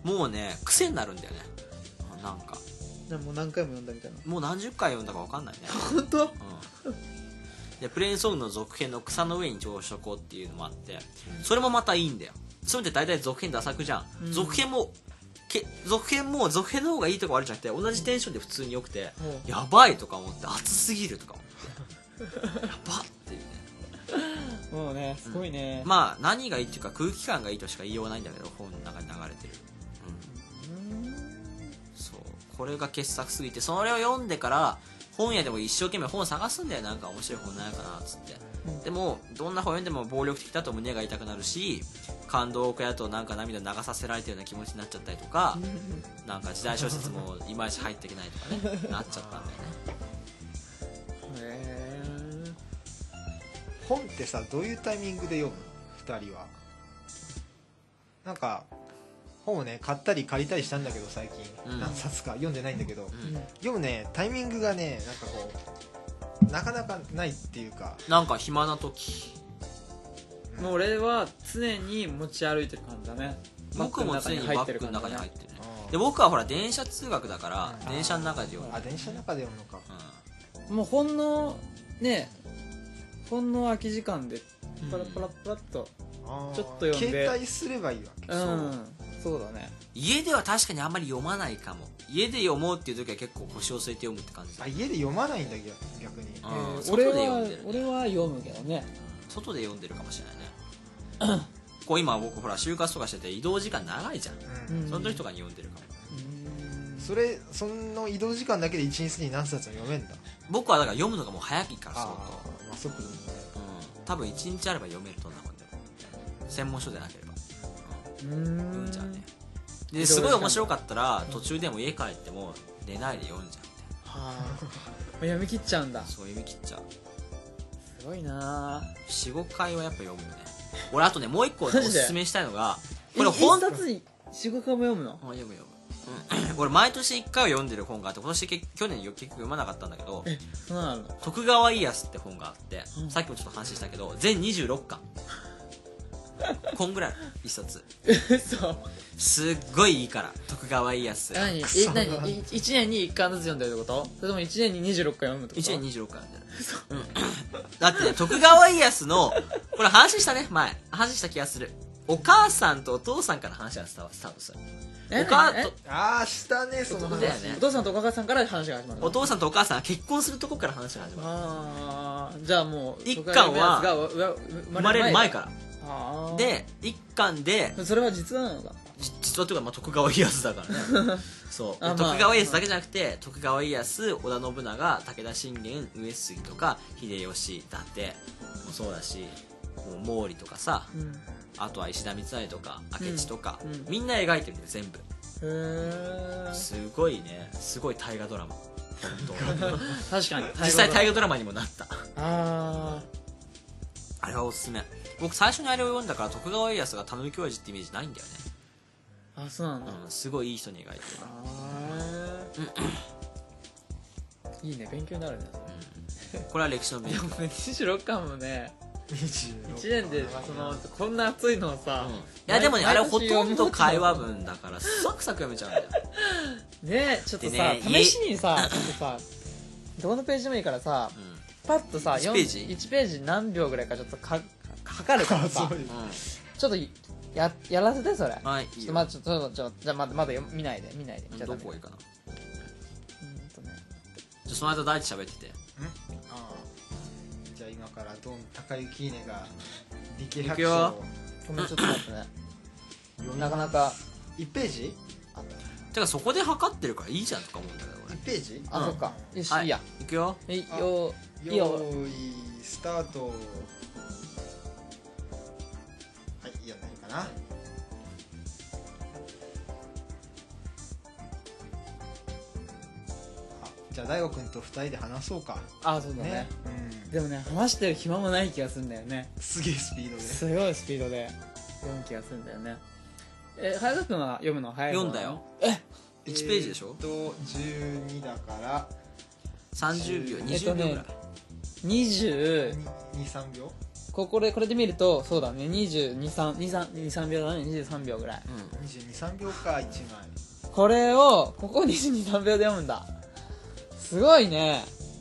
Speaker 2: もうね癖になるんだよね。なんか
Speaker 1: でもう何回も読んだみたいな。
Speaker 2: もう何十回読んだか分かんないね。
Speaker 1: 本当？
Speaker 2: うんでプレーンソングの続編の草の上に朝食をっていうのもあって、それもまたいいんだよ。それって大体続編ダサくじゃん、うん、続編もけ続編も続編の方がいいとか悪いじゃなくて同じテンションで普通に良くて、うん、やばいとか思って熱すぎるとか思ってやばっていうね。
Speaker 1: もうねすごいね、
Speaker 2: うん、まあ何がいいっていうか空気感がいいとしか言いようがないんだけど本の中に流れてる、うん、そうこれが傑作すぎてそれを読んでから本屋でも一生懸命本探すんだよ。なんか面白い本ないかなっつって、うん、でもどんな本読んでも暴力的だと胸が痛くなるし感動をやとなんか涙流させられてるような気持ちになっちゃったりとかなんか時代小説もいまいち入っていけないとかねなっちゃったんだよね。
Speaker 3: へー本ってさどういうタイミングで読むふたりは。なんか本をね買ったり借りたりしたんだけど最近、うん、何冊か読んでないんだけど、うん、読むねタイミングがねなんかこうなかなかないっていうか
Speaker 2: なんか暇な時、
Speaker 1: うん、もう俺は常に持ち歩いてる感じだね。
Speaker 2: 僕も常にバッグの中に入ってる、ね、で僕はほら電車通学だから、うん、電車の中で読む。
Speaker 3: あ電車の中で読むのか、
Speaker 1: うん、もうほんのねほんの空き時間でパラパラパラっとちょっと読んで
Speaker 3: 携帯すればいいわけ、
Speaker 1: うん、そうだね。
Speaker 2: 家では確かにあんまり読まないかも。家で読もうっていう時は結構腰を据えて読むって感じ。
Speaker 3: あ家で読まないんだ逆に、
Speaker 1: えー、外で読んでる、ね、俺は読むけどね。
Speaker 2: 外で読んでるかもしれないねこう今僕ほら就活とかしてて移動時間長いじゃん、うん、その時とかに読んでるかも。
Speaker 3: うんそれその移動時間だけでいちにちに何冊も読めんだ。
Speaker 2: 僕はだから読むのがもう早いから相当。
Speaker 3: まあ速度もね、
Speaker 2: うん、多分いちにちあれば読めるとんなもんでも専門書でなければうん、うんじゃあね。ですごい面白かったら途中でも家帰っても寝ないで読んじゃって
Speaker 1: はあ読み切っちゃうんだ。
Speaker 2: そう読み切っちゃう。
Speaker 1: すごいな。
Speaker 2: よんごかいはやっぱ読むよね。俺あとねもう一個おすすめしたいのが
Speaker 1: これ本一冊によんごかいも読むの。
Speaker 2: あ読む読む、うん、俺毎年いっかいは読んでる本があって今年去年結局読まなかったんだけど
Speaker 1: えそうなの。
Speaker 2: 徳川家康って本があって、うん、さっきもちょっと話したけど全にじゅうろっかんこんぐらい一冊
Speaker 1: そう
Speaker 2: すっごいいいから徳川家康。
Speaker 1: 何え何いちねんにいっかんずつ読んでるってこと？それともいちねんににじゅうろっかい読むってこと？
Speaker 2: いちねんににじゅうろっかい読んでる、うん、だってね徳川家康のこれ話したね前話した気がする。お母さんとお父さんから話がスタートする。お母と
Speaker 3: ああしたねその話だよね。
Speaker 1: お父さんとお母さんから話が始まる。
Speaker 2: お父さんとお母さんが結婚するとこから話が始まる。
Speaker 1: ああじゃあもう
Speaker 2: 一巻は生まれる前から
Speaker 1: あ
Speaker 2: で一巻で
Speaker 1: それは実話なのか。
Speaker 2: 実話というか、まあ、徳川家康だからねそう、まあ、徳川家康だけじゃなくて徳川家康織田信長武田信玄上杉とか秀吉伊達もそうだしもう毛利とかさ、うん、あとは石田三成とか明智とか、うんうん、みんな描いてるんだよ全部。へえすごいねすごい大河ドラマ本当
Speaker 1: 確かに
Speaker 2: 実際大河ドラマにもなった。
Speaker 1: あ
Speaker 2: あれはおすすめ。僕最初にあれを読んだから徳川家康がたぬき親父ってイメージないんだよね。
Speaker 1: あそうなんだ、
Speaker 2: うん、すごいいい人に描いてる。
Speaker 1: あいいね勉強になるね、
Speaker 2: うん、これは歴史の勉強。
Speaker 1: にじゅうろっかんもねいちねんでそのこんな熱いのをさ、うん、い
Speaker 2: やでもねあれほとんど会話文だからサクサク読めちゃうんだよ
Speaker 1: ね。ちょっとさ、ね、試しにさちょっとさどのページでもいいからさ、うん、パッとさ
Speaker 2: いちページ
Speaker 1: いちページ何秒ぐらいかちょっとか測るからさ、うん、ちょっとややらせてそれ。
Speaker 2: はい。
Speaker 1: ちょっとまあちょっとちょっとじゃあまだまだ見ないで見ないで。
Speaker 2: じゃあどこがいいかな。
Speaker 1: うんとね。
Speaker 2: じゃあその間大地喋ってて。
Speaker 3: ん？ああ。じゃあ今からドン高雪稲が理系百姓を。
Speaker 1: ごめんちょっと待ってね。なかなか
Speaker 3: いちページ？
Speaker 2: あてかそこで測ってるからいいじゃんとか思うんだけど俺。
Speaker 3: いちページ？
Speaker 1: あ、そっか。よし、いいや。
Speaker 2: いくよ。
Speaker 1: はい、よ
Speaker 3: ーいよーいスタート。なあじゃあ大悟くんとふたりで話そうか。
Speaker 1: あそうだね、ね、うん、でもね話してる暇もない気がするんだよね。
Speaker 3: すげえスピードです
Speaker 1: ごいスピードで読む気がするんだよね。え早くは読むの早いの？
Speaker 2: 読んだよ。
Speaker 1: え
Speaker 2: いちページでしょ。
Speaker 3: えー、っとじゅうにだから
Speaker 2: さんじゅうびょうにじゅうびょうぐらい、
Speaker 1: えっとね、にじゅう
Speaker 3: に、さんびょう
Speaker 1: ここでこれで見るとそうだねにじゅうに、さん、にじゅうに、さんびょうだねにじゅうさんびょうぐらい、
Speaker 2: うん
Speaker 3: にじゅうに、さんびょうかいちまい。
Speaker 1: これをここにじゅうに、さんびょうで読むんだ。すごいね。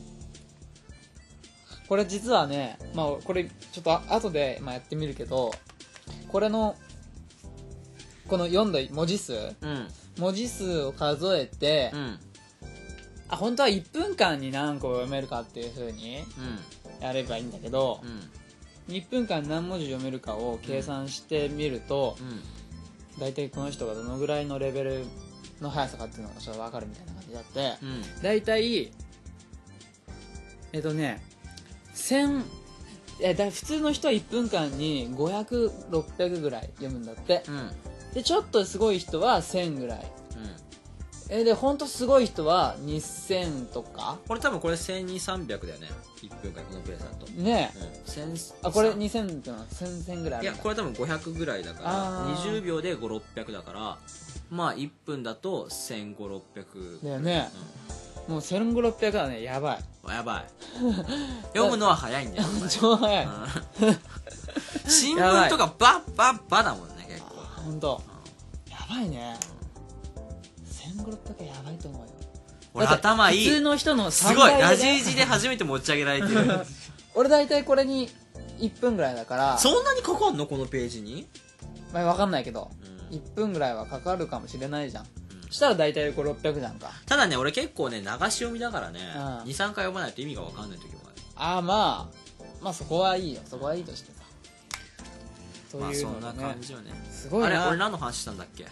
Speaker 1: これ実はね、まあこれちょっとあ後でまあやってみるけど、これのこの読んだ文字数、
Speaker 2: うん
Speaker 1: 文字数を数えて、
Speaker 2: うん
Speaker 1: あ本当はいっぷんかんに何個読めるかっていう風に
Speaker 2: うん
Speaker 1: やればいいんだけど、
Speaker 2: うん
Speaker 1: いっぷんかん何文字読めるかを計算してみると、
Speaker 2: うん
Speaker 1: 大体この人がどのぐらいのレベルの速さかっていうのがちょっと分かるみたいな感じであって、
Speaker 2: うん
Speaker 1: 大体えっとねせんえだ普通の人はいっぷんかんにごひゃく、ろっぴゃくぐらい読むんだって。
Speaker 2: うん
Speaker 1: でちょっとすごい人はせんぐらい、
Speaker 2: うん
Speaker 1: えで本当すごい人はにせんとか
Speaker 2: これ多分これせんにひゃく、さんびゃくだよねいっぷんかんこのペースだと
Speaker 1: ねえ、
Speaker 2: うんせん
Speaker 1: あこれにせんってのはせん、せんぐらいあ
Speaker 2: い
Speaker 1: るんだ。
Speaker 2: やこれ多分ごひゃくぐらいだか
Speaker 1: あー
Speaker 2: らにじゅうびょうでごひゃく、ろっぴゃくだからまあいっぷんだとせんごひゃく、ろっぴゃく
Speaker 1: だよね、もうせんごひゃく、ろっぴゃくはねやばい
Speaker 2: うんやばい読むのは早いんだよ
Speaker 1: 超早い、
Speaker 2: うん新聞とかバッバッバだもんね結構
Speaker 1: 本当やばいね、せんごひゃく、ろっぴゃくやばいと思うよ。
Speaker 2: 俺
Speaker 1: だって
Speaker 2: 頭いい
Speaker 1: 普通の人の
Speaker 2: す
Speaker 1: さん
Speaker 2: ごいラ
Speaker 1: 倍でね
Speaker 2: ジージで初めて持ち上げられてる
Speaker 1: 俺大体これにいっぷんぐらいだから
Speaker 2: そんなにかかんのこのページに
Speaker 1: まあ、分かんないけど、
Speaker 2: うん
Speaker 1: いっぷんぐらいはかかるかもしれないじゃん、そしたら大体これろっぴゃくじゃんか。
Speaker 2: ただね俺結構ね流し読みだからね
Speaker 1: うん
Speaker 2: に、さんかい読まないと意味が分かんない時もある
Speaker 1: ああまあまあそこはいいよ、そこはいいとしてさ、と
Speaker 2: まあ
Speaker 1: いう
Speaker 2: そんな
Speaker 1: のでね、
Speaker 2: 感じよね
Speaker 1: すごいな。
Speaker 2: あれ俺何の話したんだっけ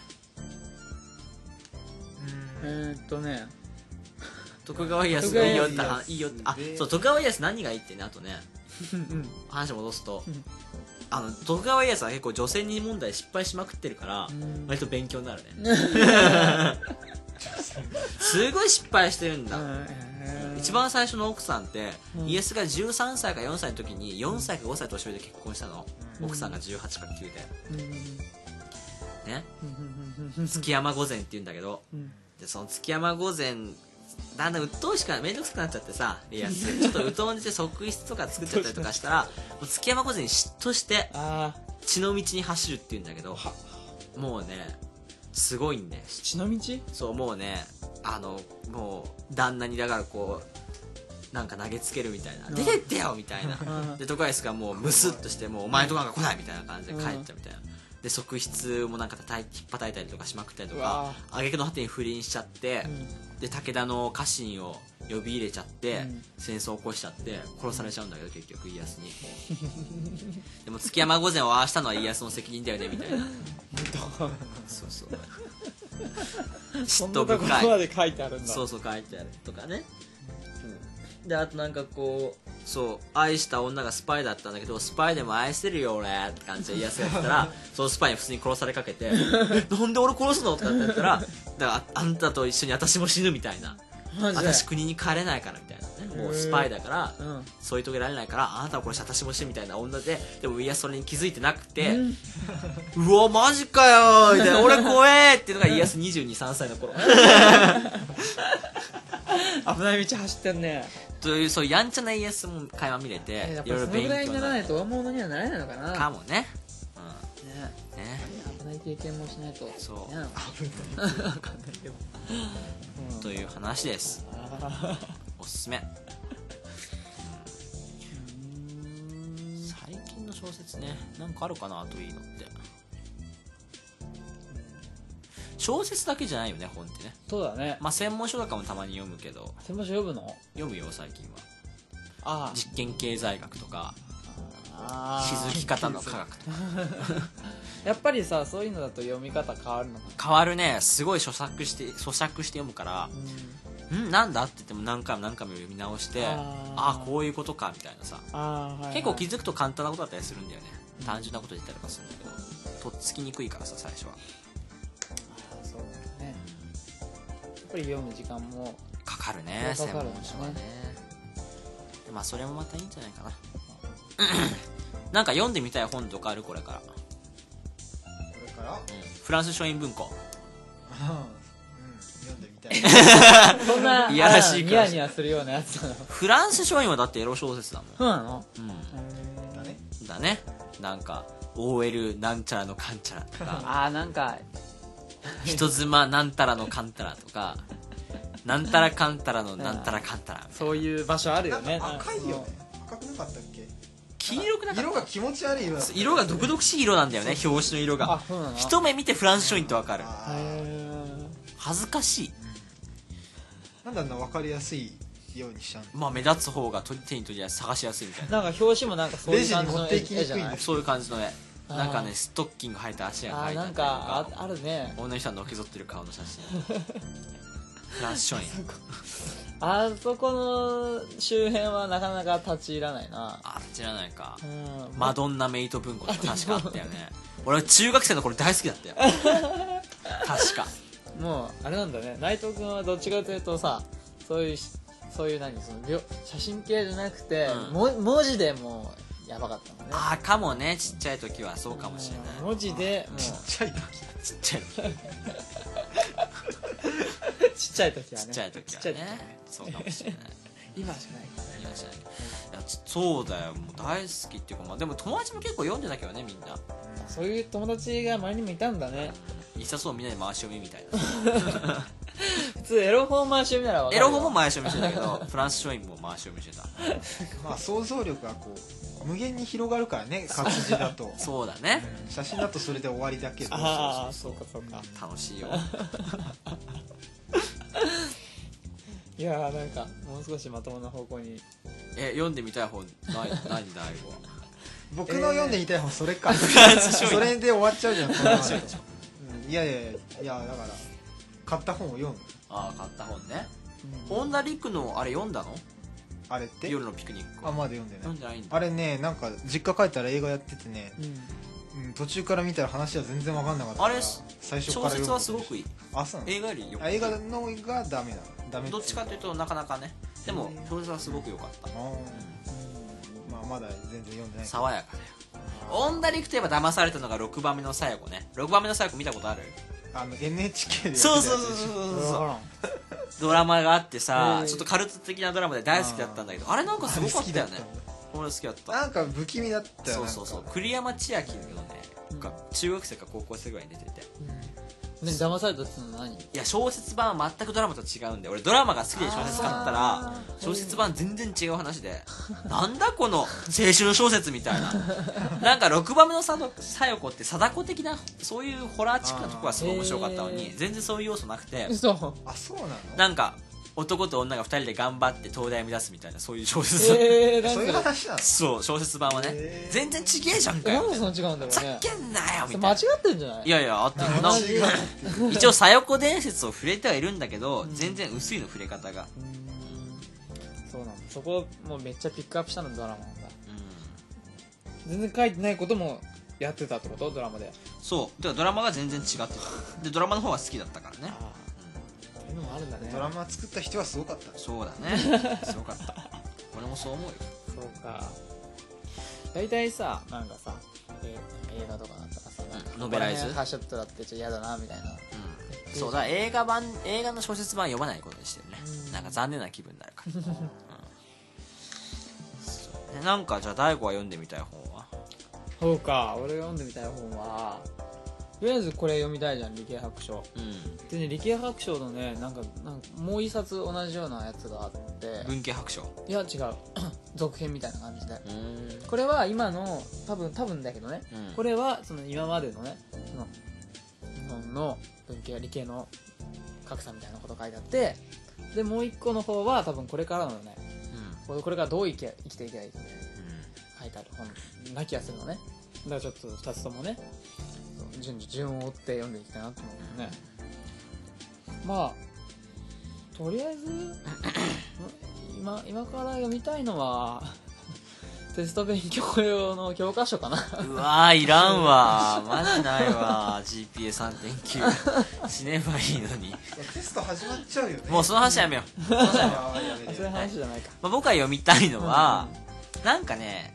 Speaker 1: えー、っとね
Speaker 2: 徳川家康がいいよって
Speaker 3: 徳川家康
Speaker 2: いいよってあ
Speaker 3: で
Speaker 2: そう徳川家康何がいいってねあとね
Speaker 1: うん
Speaker 2: 話戻すと
Speaker 1: うん
Speaker 2: あの徳川家康は結構女性に問題失敗しまくってるから
Speaker 1: うん
Speaker 2: 割と勉強になるねすごい失敗してるんだ一番最初の奥さんって、
Speaker 1: うん
Speaker 2: イエスがじゅうさんさいかよんさいの時によんさいかごさい年上で結婚したの、
Speaker 3: うん
Speaker 2: 奥さんがじゅうはちかきゅうで
Speaker 1: うん
Speaker 2: ね
Speaker 1: うん
Speaker 2: 築山御前って言うんだけど
Speaker 1: うん
Speaker 2: でその築山御前だんだん鬱陶しくなめんどくさくなっちゃってさ家康ちょっと疎んでて側室とか作っちゃったりとかしたらもう築山御前に嫉妬して
Speaker 1: ああ
Speaker 2: 血の道に走るって言うんだけどもうねすごいんで
Speaker 1: 血の道
Speaker 2: そうもうねあのもう旦那にだからこうなんか投げつけるみたいな、
Speaker 1: うん
Speaker 2: 出てってよみたいな、
Speaker 1: うん
Speaker 2: で徳川がもうムスッとしてもうお前とかが来ないみたいな感じで帰っちゃうみたいな、で側室もなんか叩い引っ叩いたりとかしまくったりとか
Speaker 1: うわ
Speaker 2: 挙句の果てに不倫しちゃって、
Speaker 1: うん
Speaker 2: で武田の家臣を呼び入れちゃって、
Speaker 1: うん
Speaker 2: 戦争を起こしちゃって殺されちゃうんだけど結局家康にでも築山御前をああしたのは家康の責任だよねみたいなそうそう
Speaker 1: そん
Speaker 2: 嫉妬
Speaker 1: なところま
Speaker 2: 深い
Speaker 1: で書いてあるんだ。
Speaker 2: そうそう書いてあるとかね、うん、であとなんかこうそう愛した女がスパイだったんだけどスパイでも愛せるよ俺って感じで家康が言ったらそのスパイに普通に殺されかけてなんで俺殺すのとかって言ったらだからあんたと一緒に私も死ぬみたいな
Speaker 1: マジで
Speaker 2: 私国に帰れないからみたいなねもうスパイだから
Speaker 1: うん
Speaker 2: 添い遂げられないからあなたを殺して私も死ぬみたいな女ででも家康それに気づいてなくて、
Speaker 1: うん
Speaker 2: うわマジかよーみたいな俺怖えーっていうのが家康にじゅうに、さんさいの頃
Speaker 1: 危ない道走ってんね。
Speaker 2: というそういうやんちゃな家康も垣間見れて
Speaker 1: やっ
Speaker 2: いろいろ
Speaker 1: ぱそのぐらい
Speaker 2: 勉強になる
Speaker 1: にならないと大物にはなれないのかな。
Speaker 2: かもね
Speaker 1: ね
Speaker 2: うんね
Speaker 1: 危ない経験もしないと。
Speaker 2: そう
Speaker 1: ね
Speaker 3: 危ない
Speaker 1: わかんないけど。うん
Speaker 2: という話です
Speaker 1: あ
Speaker 2: おすすめ
Speaker 1: ーうん
Speaker 2: 最近の小説ねなんかあるかなあといいのって小説だけじゃないよね本ってね
Speaker 1: そうだね。
Speaker 2: まあ専門書とかもたまに読むけど
Speaker 1: 専門書読むの？
Speaker 2: 読むよ最近は
Speaker 1: あー
Speaker 2: 実験経済学とか
Speaker 1: あー。
Speaker 2: 気づき方の科学とか
Speaker 1: やっぱりさそういうのだと読み方変わるのか
Speaker 2: 変わるねすごい咀嚼して咀嚼して読むから
Speaker 1: な。
Speaker 2: んなんだって言っても何回も何回も読み直して
Speaker 1: あー
Speaker 2: ああこういうことかみたいなさ
Speaker 1: あーはいはい
Speaker 2: 結構気づくと簡単なことだったりするんだよね単純なこと言ったりとかするんだけどとっつきにくいからさ最初は
Speaker 1: あーそうだよね。やっぱり読む時間も
Speaker 2: かかるね専
Speaker 1: かかるんだね
Speaker 2: 門書はねでまあそれもまたいいんじゃないかななんか読んでみたい本とかあるこれから、
Speaker 3: これから
Speaker 2: うん、フランス書院文庫
Speaker 3: あ読んでみたい
Speaker 1: そんない
Speaker 2: やらしい
Speaker 1: ニ
Speaker 2: から
Speaker 1: ヤニヤするようなやつなの。
Speaker 2: フランス書院はだってエロ小説だもん。
Speaker 1: そうなの？
Speaker 2: うん
Speaker 3: だね。
Speaker 2: だね。なんか オーエル なんちゃらのかんちゃらとか
Speaker 1: あーなんか
Speaker 2: 人妻なんたらのかんたらとかなんたらかんたらのなんたらかんたらみたいな。
Speaker 1: そういう場所あるよね。
Speaker 3: なんか赤いよね。赤くなかったっけ？
Speaker 2: 黄色くなかった
Speaker 3: 色が気持ち悪い色だった。
Speaker 2: 色が毒々しい色なんだよね、表紙の色
Speaker 1: あ
Speaker 2: が。
Speaker 1: そうなの？
Speaker 2: 一目見てフランス書院ってわかる。
Speaker 3: あー
Speaker 1: へ
Speaker 2: 恥ずかしい。
Speaker 3: なんであんな分かりやすいようにしちゃうの？
Speaker 2: まあ目立つ方が取り手に取りやすい、探しやすいみたいな。
Speaker 1: ーなんか表紙もなんかそういう感じの絵
Speaker 3: レジに持っていきにくいんです
Speaker 1: 絵じゃない？
Speaker 2: そういう感じの絵。
Speaker 1: あー
Speaker 2: なんかね、ストッキング履いた足が
Speaker 1: あーなん
Speaker 2: 描いてあったりとか、
Speaker 1: かああるね。
Speaker 2: 女の人がのけぞってる顔の写真。フランス書院。
Speaker 1: あそこの周辺はなかなか立ち入らないな。
Speaker 2: あ、知らないか。
Speaker 1: うん
Speaker 2: マドンナメイト文庫って確かあったよね。俺は中学生の頃大好きだったよ。確か。
Speaker 1: もうあれなんだね、内藤君はどっちかというとさ、そういうそういう何その描写真系じゃなくて、
Speaker 2: うん
Speaker 1: も文字でもうやばかったもんね。
Speaker 2: ああ、かもね、ちっちゃい時はそうかもしれない。
Speaker 1: うん文字でもう
Speaker 3: ちっちゃい時。
Speaker 2: ちっちゃい時。
Speaker 1: ちっちゃい時はね
Speaker 2: ちっちゃい時
Speaker 1: ちっちゃ
Speaker 2: はいね。そうかもしれない。
Speaker 1: 今じゃないからね。
Speaker 2: いやじゃないいやちそうだよ、もう大好きっていうか、まあでも友達も結構読んでたけどね、みんな。
Speaker 1: そういう友達が周りにもいたんだね。
Speaker 2: 一冊をみんなで回し読みみたいな。
Speaker 1: 普通エロ本回し読みならわか
Speaker 2: エ
Speaker 1: るよ。
Speaker 2: ロ本も回し読みしてたけど、フランス書院も回し読みしてた。
Speaker 3: まあ想像力がこう無限に広がるからね、活字だと。
Speaker 2: そうだね。
Speaker 3: 写真だとそれで終わりだけど。
Speaker 1: ああそうかそうか。
Speaker 2: 楽しいよ。
Speaker 1: いやーなんかもう少しまともな方向に。
Speaker 2: え、読んでみたい本、何、何、大悟は。
Speaker 3: 僕の読んでみたい本それか。
Speaker 2: フランス書院
Speaker 3: それで終わっちゃうじゃん。このままだとうんいやいやいやいやだから買った本を読む。
Speaker 2: ああ、買った本ね。
Speaker 1: うん
Speaker 2: 本田陸のあれ読んだの？
Speaker 3: あれって
Speaker 2: 夜のピクニック。
Speaker 3: あまだ読んでない。
Speaker 2: 読んでないんだ。
Speaker 3: あれねなんか実家帰ったら映画やっててね、
Speaker 1: うん
Speaker 3: うん、途中から見たら話は全然分かんなかったから
Speaker 2: あれ
Speaker 3: 最初から読む
Speaker 2: 小説はすごくいい。
Speaker 3: あそうなの
Speaker 2: 映画よりよく
Speaker 3: あ映画のがダメなのダメ
Speaker 2: どっちかというとなかなかね。でも
Speaker 3: うん
Speaker 2: 小説はすごく良かった。
Speaker 3: あーまあまだ全然読んでない
Speaker 2: 爽やかだよ。本田陸といえば騙されたのがろくばんめのさや子ね。ろくばんめのさや子見たことある？
Speaker 3: あの エヌエイチケーでやってた
Speaker 2: そう
Speaker 3: やつでしょ
Speaker 2: そうそうそうそう
Speaker 1: わからん。
Speaker 2: ドラマがあってさ、
Speaker 1: へー
Speaker 2: ちょっとカルト的なドラマで大好きだったんだけど、あれなんかすごかったよね。俺好きだった。
Speaker 3: なんか不気味だったよ
Speaker 2: そうそうそう。栗山千明のね、が中学生か高校生ぐらいに出てて。
Speaker 1: ね騙されたってのは何？
Speaker 2: いや、小説版は全くドラマと違うんで、俺ドラマが好きで小説買ったら
Speaker 1: あー
Speaker 2: 小説版全然違う話で、なんだこの青春小説みたいな。なんかろくばんめのさよ子って貞子的なそういうホラーチックなとこがすごい面白かったのに、
Speaker 1: へー
Speaker 2: 全然そういう要素なくて、
Speaker 1: 嘘。
Speaker 3: あそうなの
Speaker 2: なんか男と女がふたりで頑張って東大を目指すみたいな、そういう小説。
Speaker 1: えー、なん
Speaker 3: そういう
Speaker 1: で
Speaker 3: 話なの
Speaker 2: そう、小説版はね
Speaker 3: へー
Speaker 2: 全然ちげえじゃんかよ。
Speaker 1: なんでそんな違うんだろ
Speaker 2: ざ
Speaker 1: うね。
Speaker 2: けんなよみたい
Speaker 1: 間違
Speaker 2: な。
Speaker 1: ってるんじゃない？
Speaker 2: いやいや、あって
Speaker 1: なんか
Speaker 2: なん
Speaker 1: 同じ
Speaker 2: 一応さよ子伝説を触れてはいるんだけど、
Speaker 1: うん
Speaker 2: 全然薄いの触れ方が。
Speaker 1: うーんそうなんだ。そこもうめっちゃピックアップしたのドラマなんだ。
Speaker 2: うん
Speaker 1: 全然書いてないこともやってたってこと？ドラマで。
Speaker 2: そう。てかドラマが全然違ってた。で、ドラマの方が好きだったからね。
Speaker 1: ああそういうのもあるんだね。
Speaker 3: ドラマ作った人はすごかった
Speaker 2: そうだね。すごかった。俺もそう思うよ。
Speaker 1: そうか。大体さ、なんかさ、えー映画とかだったらさ、なんか
Speaker 2: ノベライズ
Speaker 1: ここら辺ハッシュタグだってちょっと嫌だなみたいな。
Speaker 2: うん。そうだ、映画版、映画の小説版読まないことにしてるね。
Speaker 1: うん
Speaker 2: なんか残念な気分になるから。うんそうね。なんかじゃあ大悟は読んでみたい本は？
Speaker 1: そうか、俺が読んでみたい本は、とりあえずこれ読みたいじゃん、理系白書。
Speaker 2: うん。
Speaker 1: でね、理系白書のね、なんか、なんかもう一冊同じようなやつがあって、
Speaker 2: 文系白書。
Speaker 1: いや違う、続編みたいな感じで。
Speaker 2: うん。
Speaker 1: これは今の、多分、多分だけどね、
Speaker 2: うん
Speaker 1: これはその今までのね、その、日本の文系、理系の格差みたいなこと書いてあって、で、もう一個の方は多分これからのね、
Speaker 2: うん。
Speaker 1: これからどう生き生きていけばいいか
Speaker 2: うん。
Speaker 1: 書いてある本な気がするのね。だからちょっとふたつともね、順次順を追って読んでいきたいなと思うね。まあとりあえず今今から読みたいのはテスト勉強用の教科書かな。
Speaker 2: うわーいらんわーマジないわー ジーピーエーさんてんきゅう 死ねばいいのに。
Speaker 3: テスト始まっちゃうよね
Speaker 2: もうその話やめよう。その話やめよう。
Speaker 3: あやめて
Speaker 1: そういう話じゃないか。
Speaker 2: まあ、僕が読みたいのは、なんかね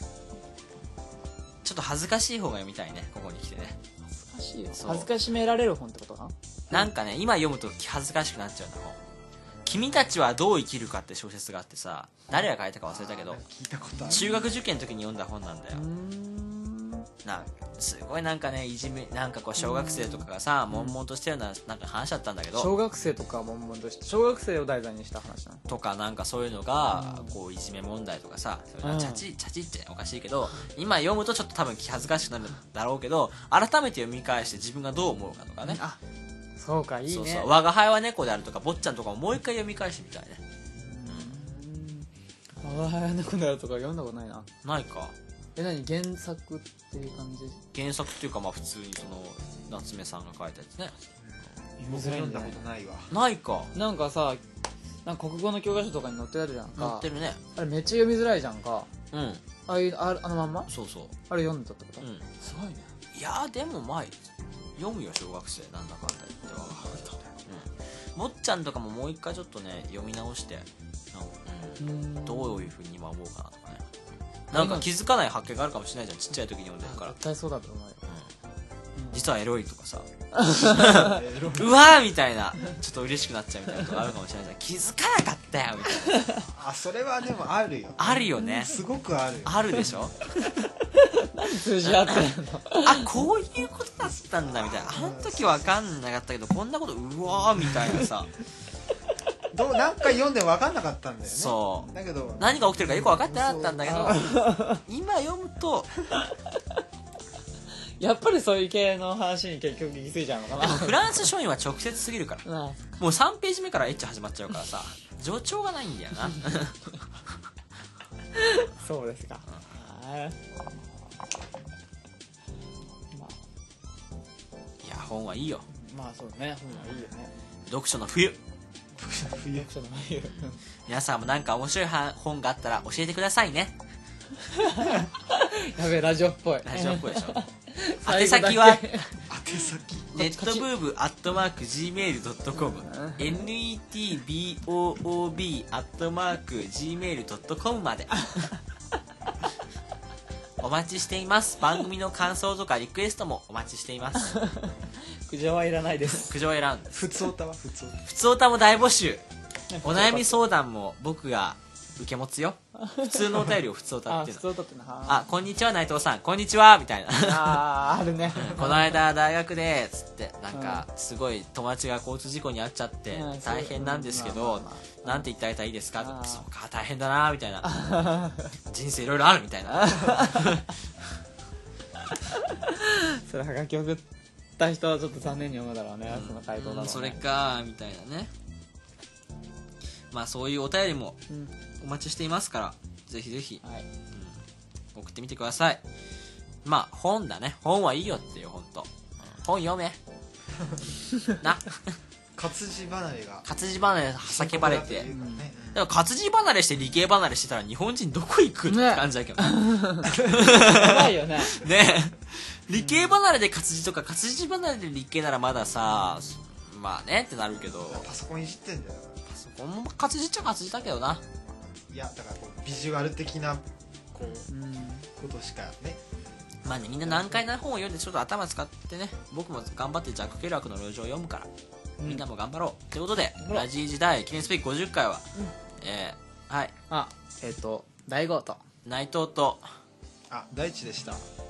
Speaker 2: ちょっと恥ずかしい方が読みたいね、ここに来てね。
Speaker 1: 恥ずかしいよ。
Speaker 2: そう
Speaker 1: 恥ずかしめられる本ってことかな。
Speaker 2: なんかね今読むと気恥ずかしくなっちゃうんだ本。君たちはどう生きるかって小説があってさ、誰が書いたか忘れたけど、
Speaker 3: 聞いたことある。
Speaker 2: 中学受験の時に読んだ本なんだよ。なんすごいなんかねいじめなんかこう小学生とかがさ悶々としてるようななんか話だったんだけど、
Speaker 1: 小学生とか悶々として小学生を題材にした話なの
Speaker 2: とかなんかそういうのがこういじめ問題とかさ、そういうの
Speaker 1: うん
Speaker 2: チャチチャチっておかしいけど今読むとちょっと多分気恥ずかしくなるんだろうけど、改めて読み返して自分がどう思うかとかね。
Speaker 1: あそうかいいね。
Speaker 2: そうそう我が輩は猫であるとか坊ちゃんとかももう一回読み返してみたいね。
Speaker 1: うん我が輩は猫であるとか読んだことないな。
Speaker 2: ないか。
Speaker 1: え何原作っていう感じ？
Speaker 2: 原作っていうかまあ普通にその夏目さんが書いたやつね。
Speaker 3: 僕読んだことないわ。
Speaker 2: ないか。
Speaker 1: なんかさなんか国語の教科書とかに載ってあるじゃんか。
Speaker 2: 載ってるね。
Speaker 1: あれめっちゃ読みづらいじゃんか。
Speaker 2: うん
Speaker 1: ああいうああのまんま
Speaker 2: そうそう。
Speaker 1: あれ読んだってこと、
Speaker 2: うん
Speaker 1: すごいね。
Speaker 2: いやーでもまあ読むよ小学生なんだかんだ言っては。うん坊ちゃんとかももう一回ちょっとね読み直してなんか、うん
Speaker 1: うん
Speaker 2: どういう風に今思うかなとかね。なんか気づかない発見があるかもしれないじゃんちっちゃい時に読んでるから、
Speaker 1: 絶対そうだと思うよ。
Speaker 2: うん、実はエロいとかさ
Speaker 3: エロいう
Speaker 2: わーみたいなちょっと嬉しくなっちゃうみたいなことがあるかもしれないじゃん気づかなかったよみたいな
Speaker 3: あ、それはでもあるよ。
Speaker 2: あるよね。
Speaker 3: すごくある。
Speaker 2: あるでしょ
Speaker 1: 通じ合ってるの
Speaker 2: あこういうことだったんだみたいな、あの時分かんなかったけどこんなことうわーみたいなさ
Speaker 3: どう何回読んでも分かんなかったんだよね。
Speaker 2: そう
Speaker 3: だけど
Speaker 2: 何が起きてるかよく分かってなかったんだけど今読むと
Speaker 1: やっぱりそういう系の話に結局行き着いちゃうのかな。
Speaker 2: フランス書院は直接すぎるから
Speaker 1: あ
Speaker 2: もうさんページ目からエッチ始まっちゃうからさ助長がないんだよな
Speaker 1: そうですか。はいま
Speaker 2: いや本はいいよ。
Speaker 1: あまあそうね本はいいよね。
Speaker 2: 読書の冬。
Speaker 3: 冬
Speaker 1: 読書の内容
Speaker 2: 皆さんもなんか面白い本があったら教えてくださいね。
Speaker 1: やべえラジオっぽい。
Speaker 2: ラジオっぽいでしょ
Speaker 1: 最後だけ
Speaker 2: 宛先は
Speaker 3: 宛先
Speaker 2: ネットブーブアットマーク ジーメールドットコム ネットブーブアットマーク ジーメールドットコム までお待ちしています。番組の感想とかリクエストもお待ちしています。
Speaker 1: 苦情はいらないです。
Speaker 2: 苦情選んで
Speaker 3: 普通歌は普通歌。
Speaker 2: 普通歌も大募集。お悩み相談も僕が受け持つよ。普通のお便りを普通歌
Speaker 1: あ
Speaker 2: っていうの。
Speaker 1: 普通だってな。
Speaker 2: あ、こんにちは内藤さん、こんにちはみたいな。
Speaker 1: あーあるね。
Speaker 2: この間大学でつってなんかすごい友達が交通事故に遭っちゃって
Speaker 1: うん
Speaker 2: 大変なんですけ
Speaker 1: まあ
Speaker 2: ど
Speaker 1: まあま
Speaker 2: なんて言ってあげたらいいですかと
Speaker 1: あー
Speaker 2: そうか大変だなみたいな人生いろいろあるみたいな
Speaker 1: それはがき送った人はちょっと残念に思うだろうね、その回答だろうね。
Speaker 2: うんそれかみたいなね。まあそういうお便りも
Speaker 1: うん
Speaker 2: お待ちしていますからぜひぜひ
Speaker 1: はい
Speaker 2: 送ってみてください。まあ本だね、本はいいよっていう本当、うん本読めな
Speaker 3: 活字離れが
Speaker 2: 活字離れ叫ばれて、
Speaker 3: 深刻だというかね
Speaker 2: でも活字離れして理系離れしてたら日本人どこ行くって
Speaker 1: ね
Speaker 2: 感じだけどね
Speaker 1: やばいよね。
Speaker 2: ねえ理系離れで活字とか活字離れで理系ならまださまあねってなるけど
Speaker 3: パソコンいじってんだよ。
Speaker 2: パソコンも活字っちゃ活字だけどな。
Speaker 3: いやだからこうビジュアル的なこう
Speaker 1: うん
Speaker 3: ことしかね。
Speaker 2: まあねみんな難解な本を読んでちょっと頭使ってね僕も頑張ってジャック・ケルアクの路上を読むから、
Speaker 1: うん
Speaker 2: みんなも頑張ろうということで
Speaker 1: 張ろう
Speaker 2: ラジー時代記念すべきごじゅっかいは、えーはい
Speaker 1: あえっ、と大悟と
Speaker 2: 内藤と
Speaker 3: あ、大地でした。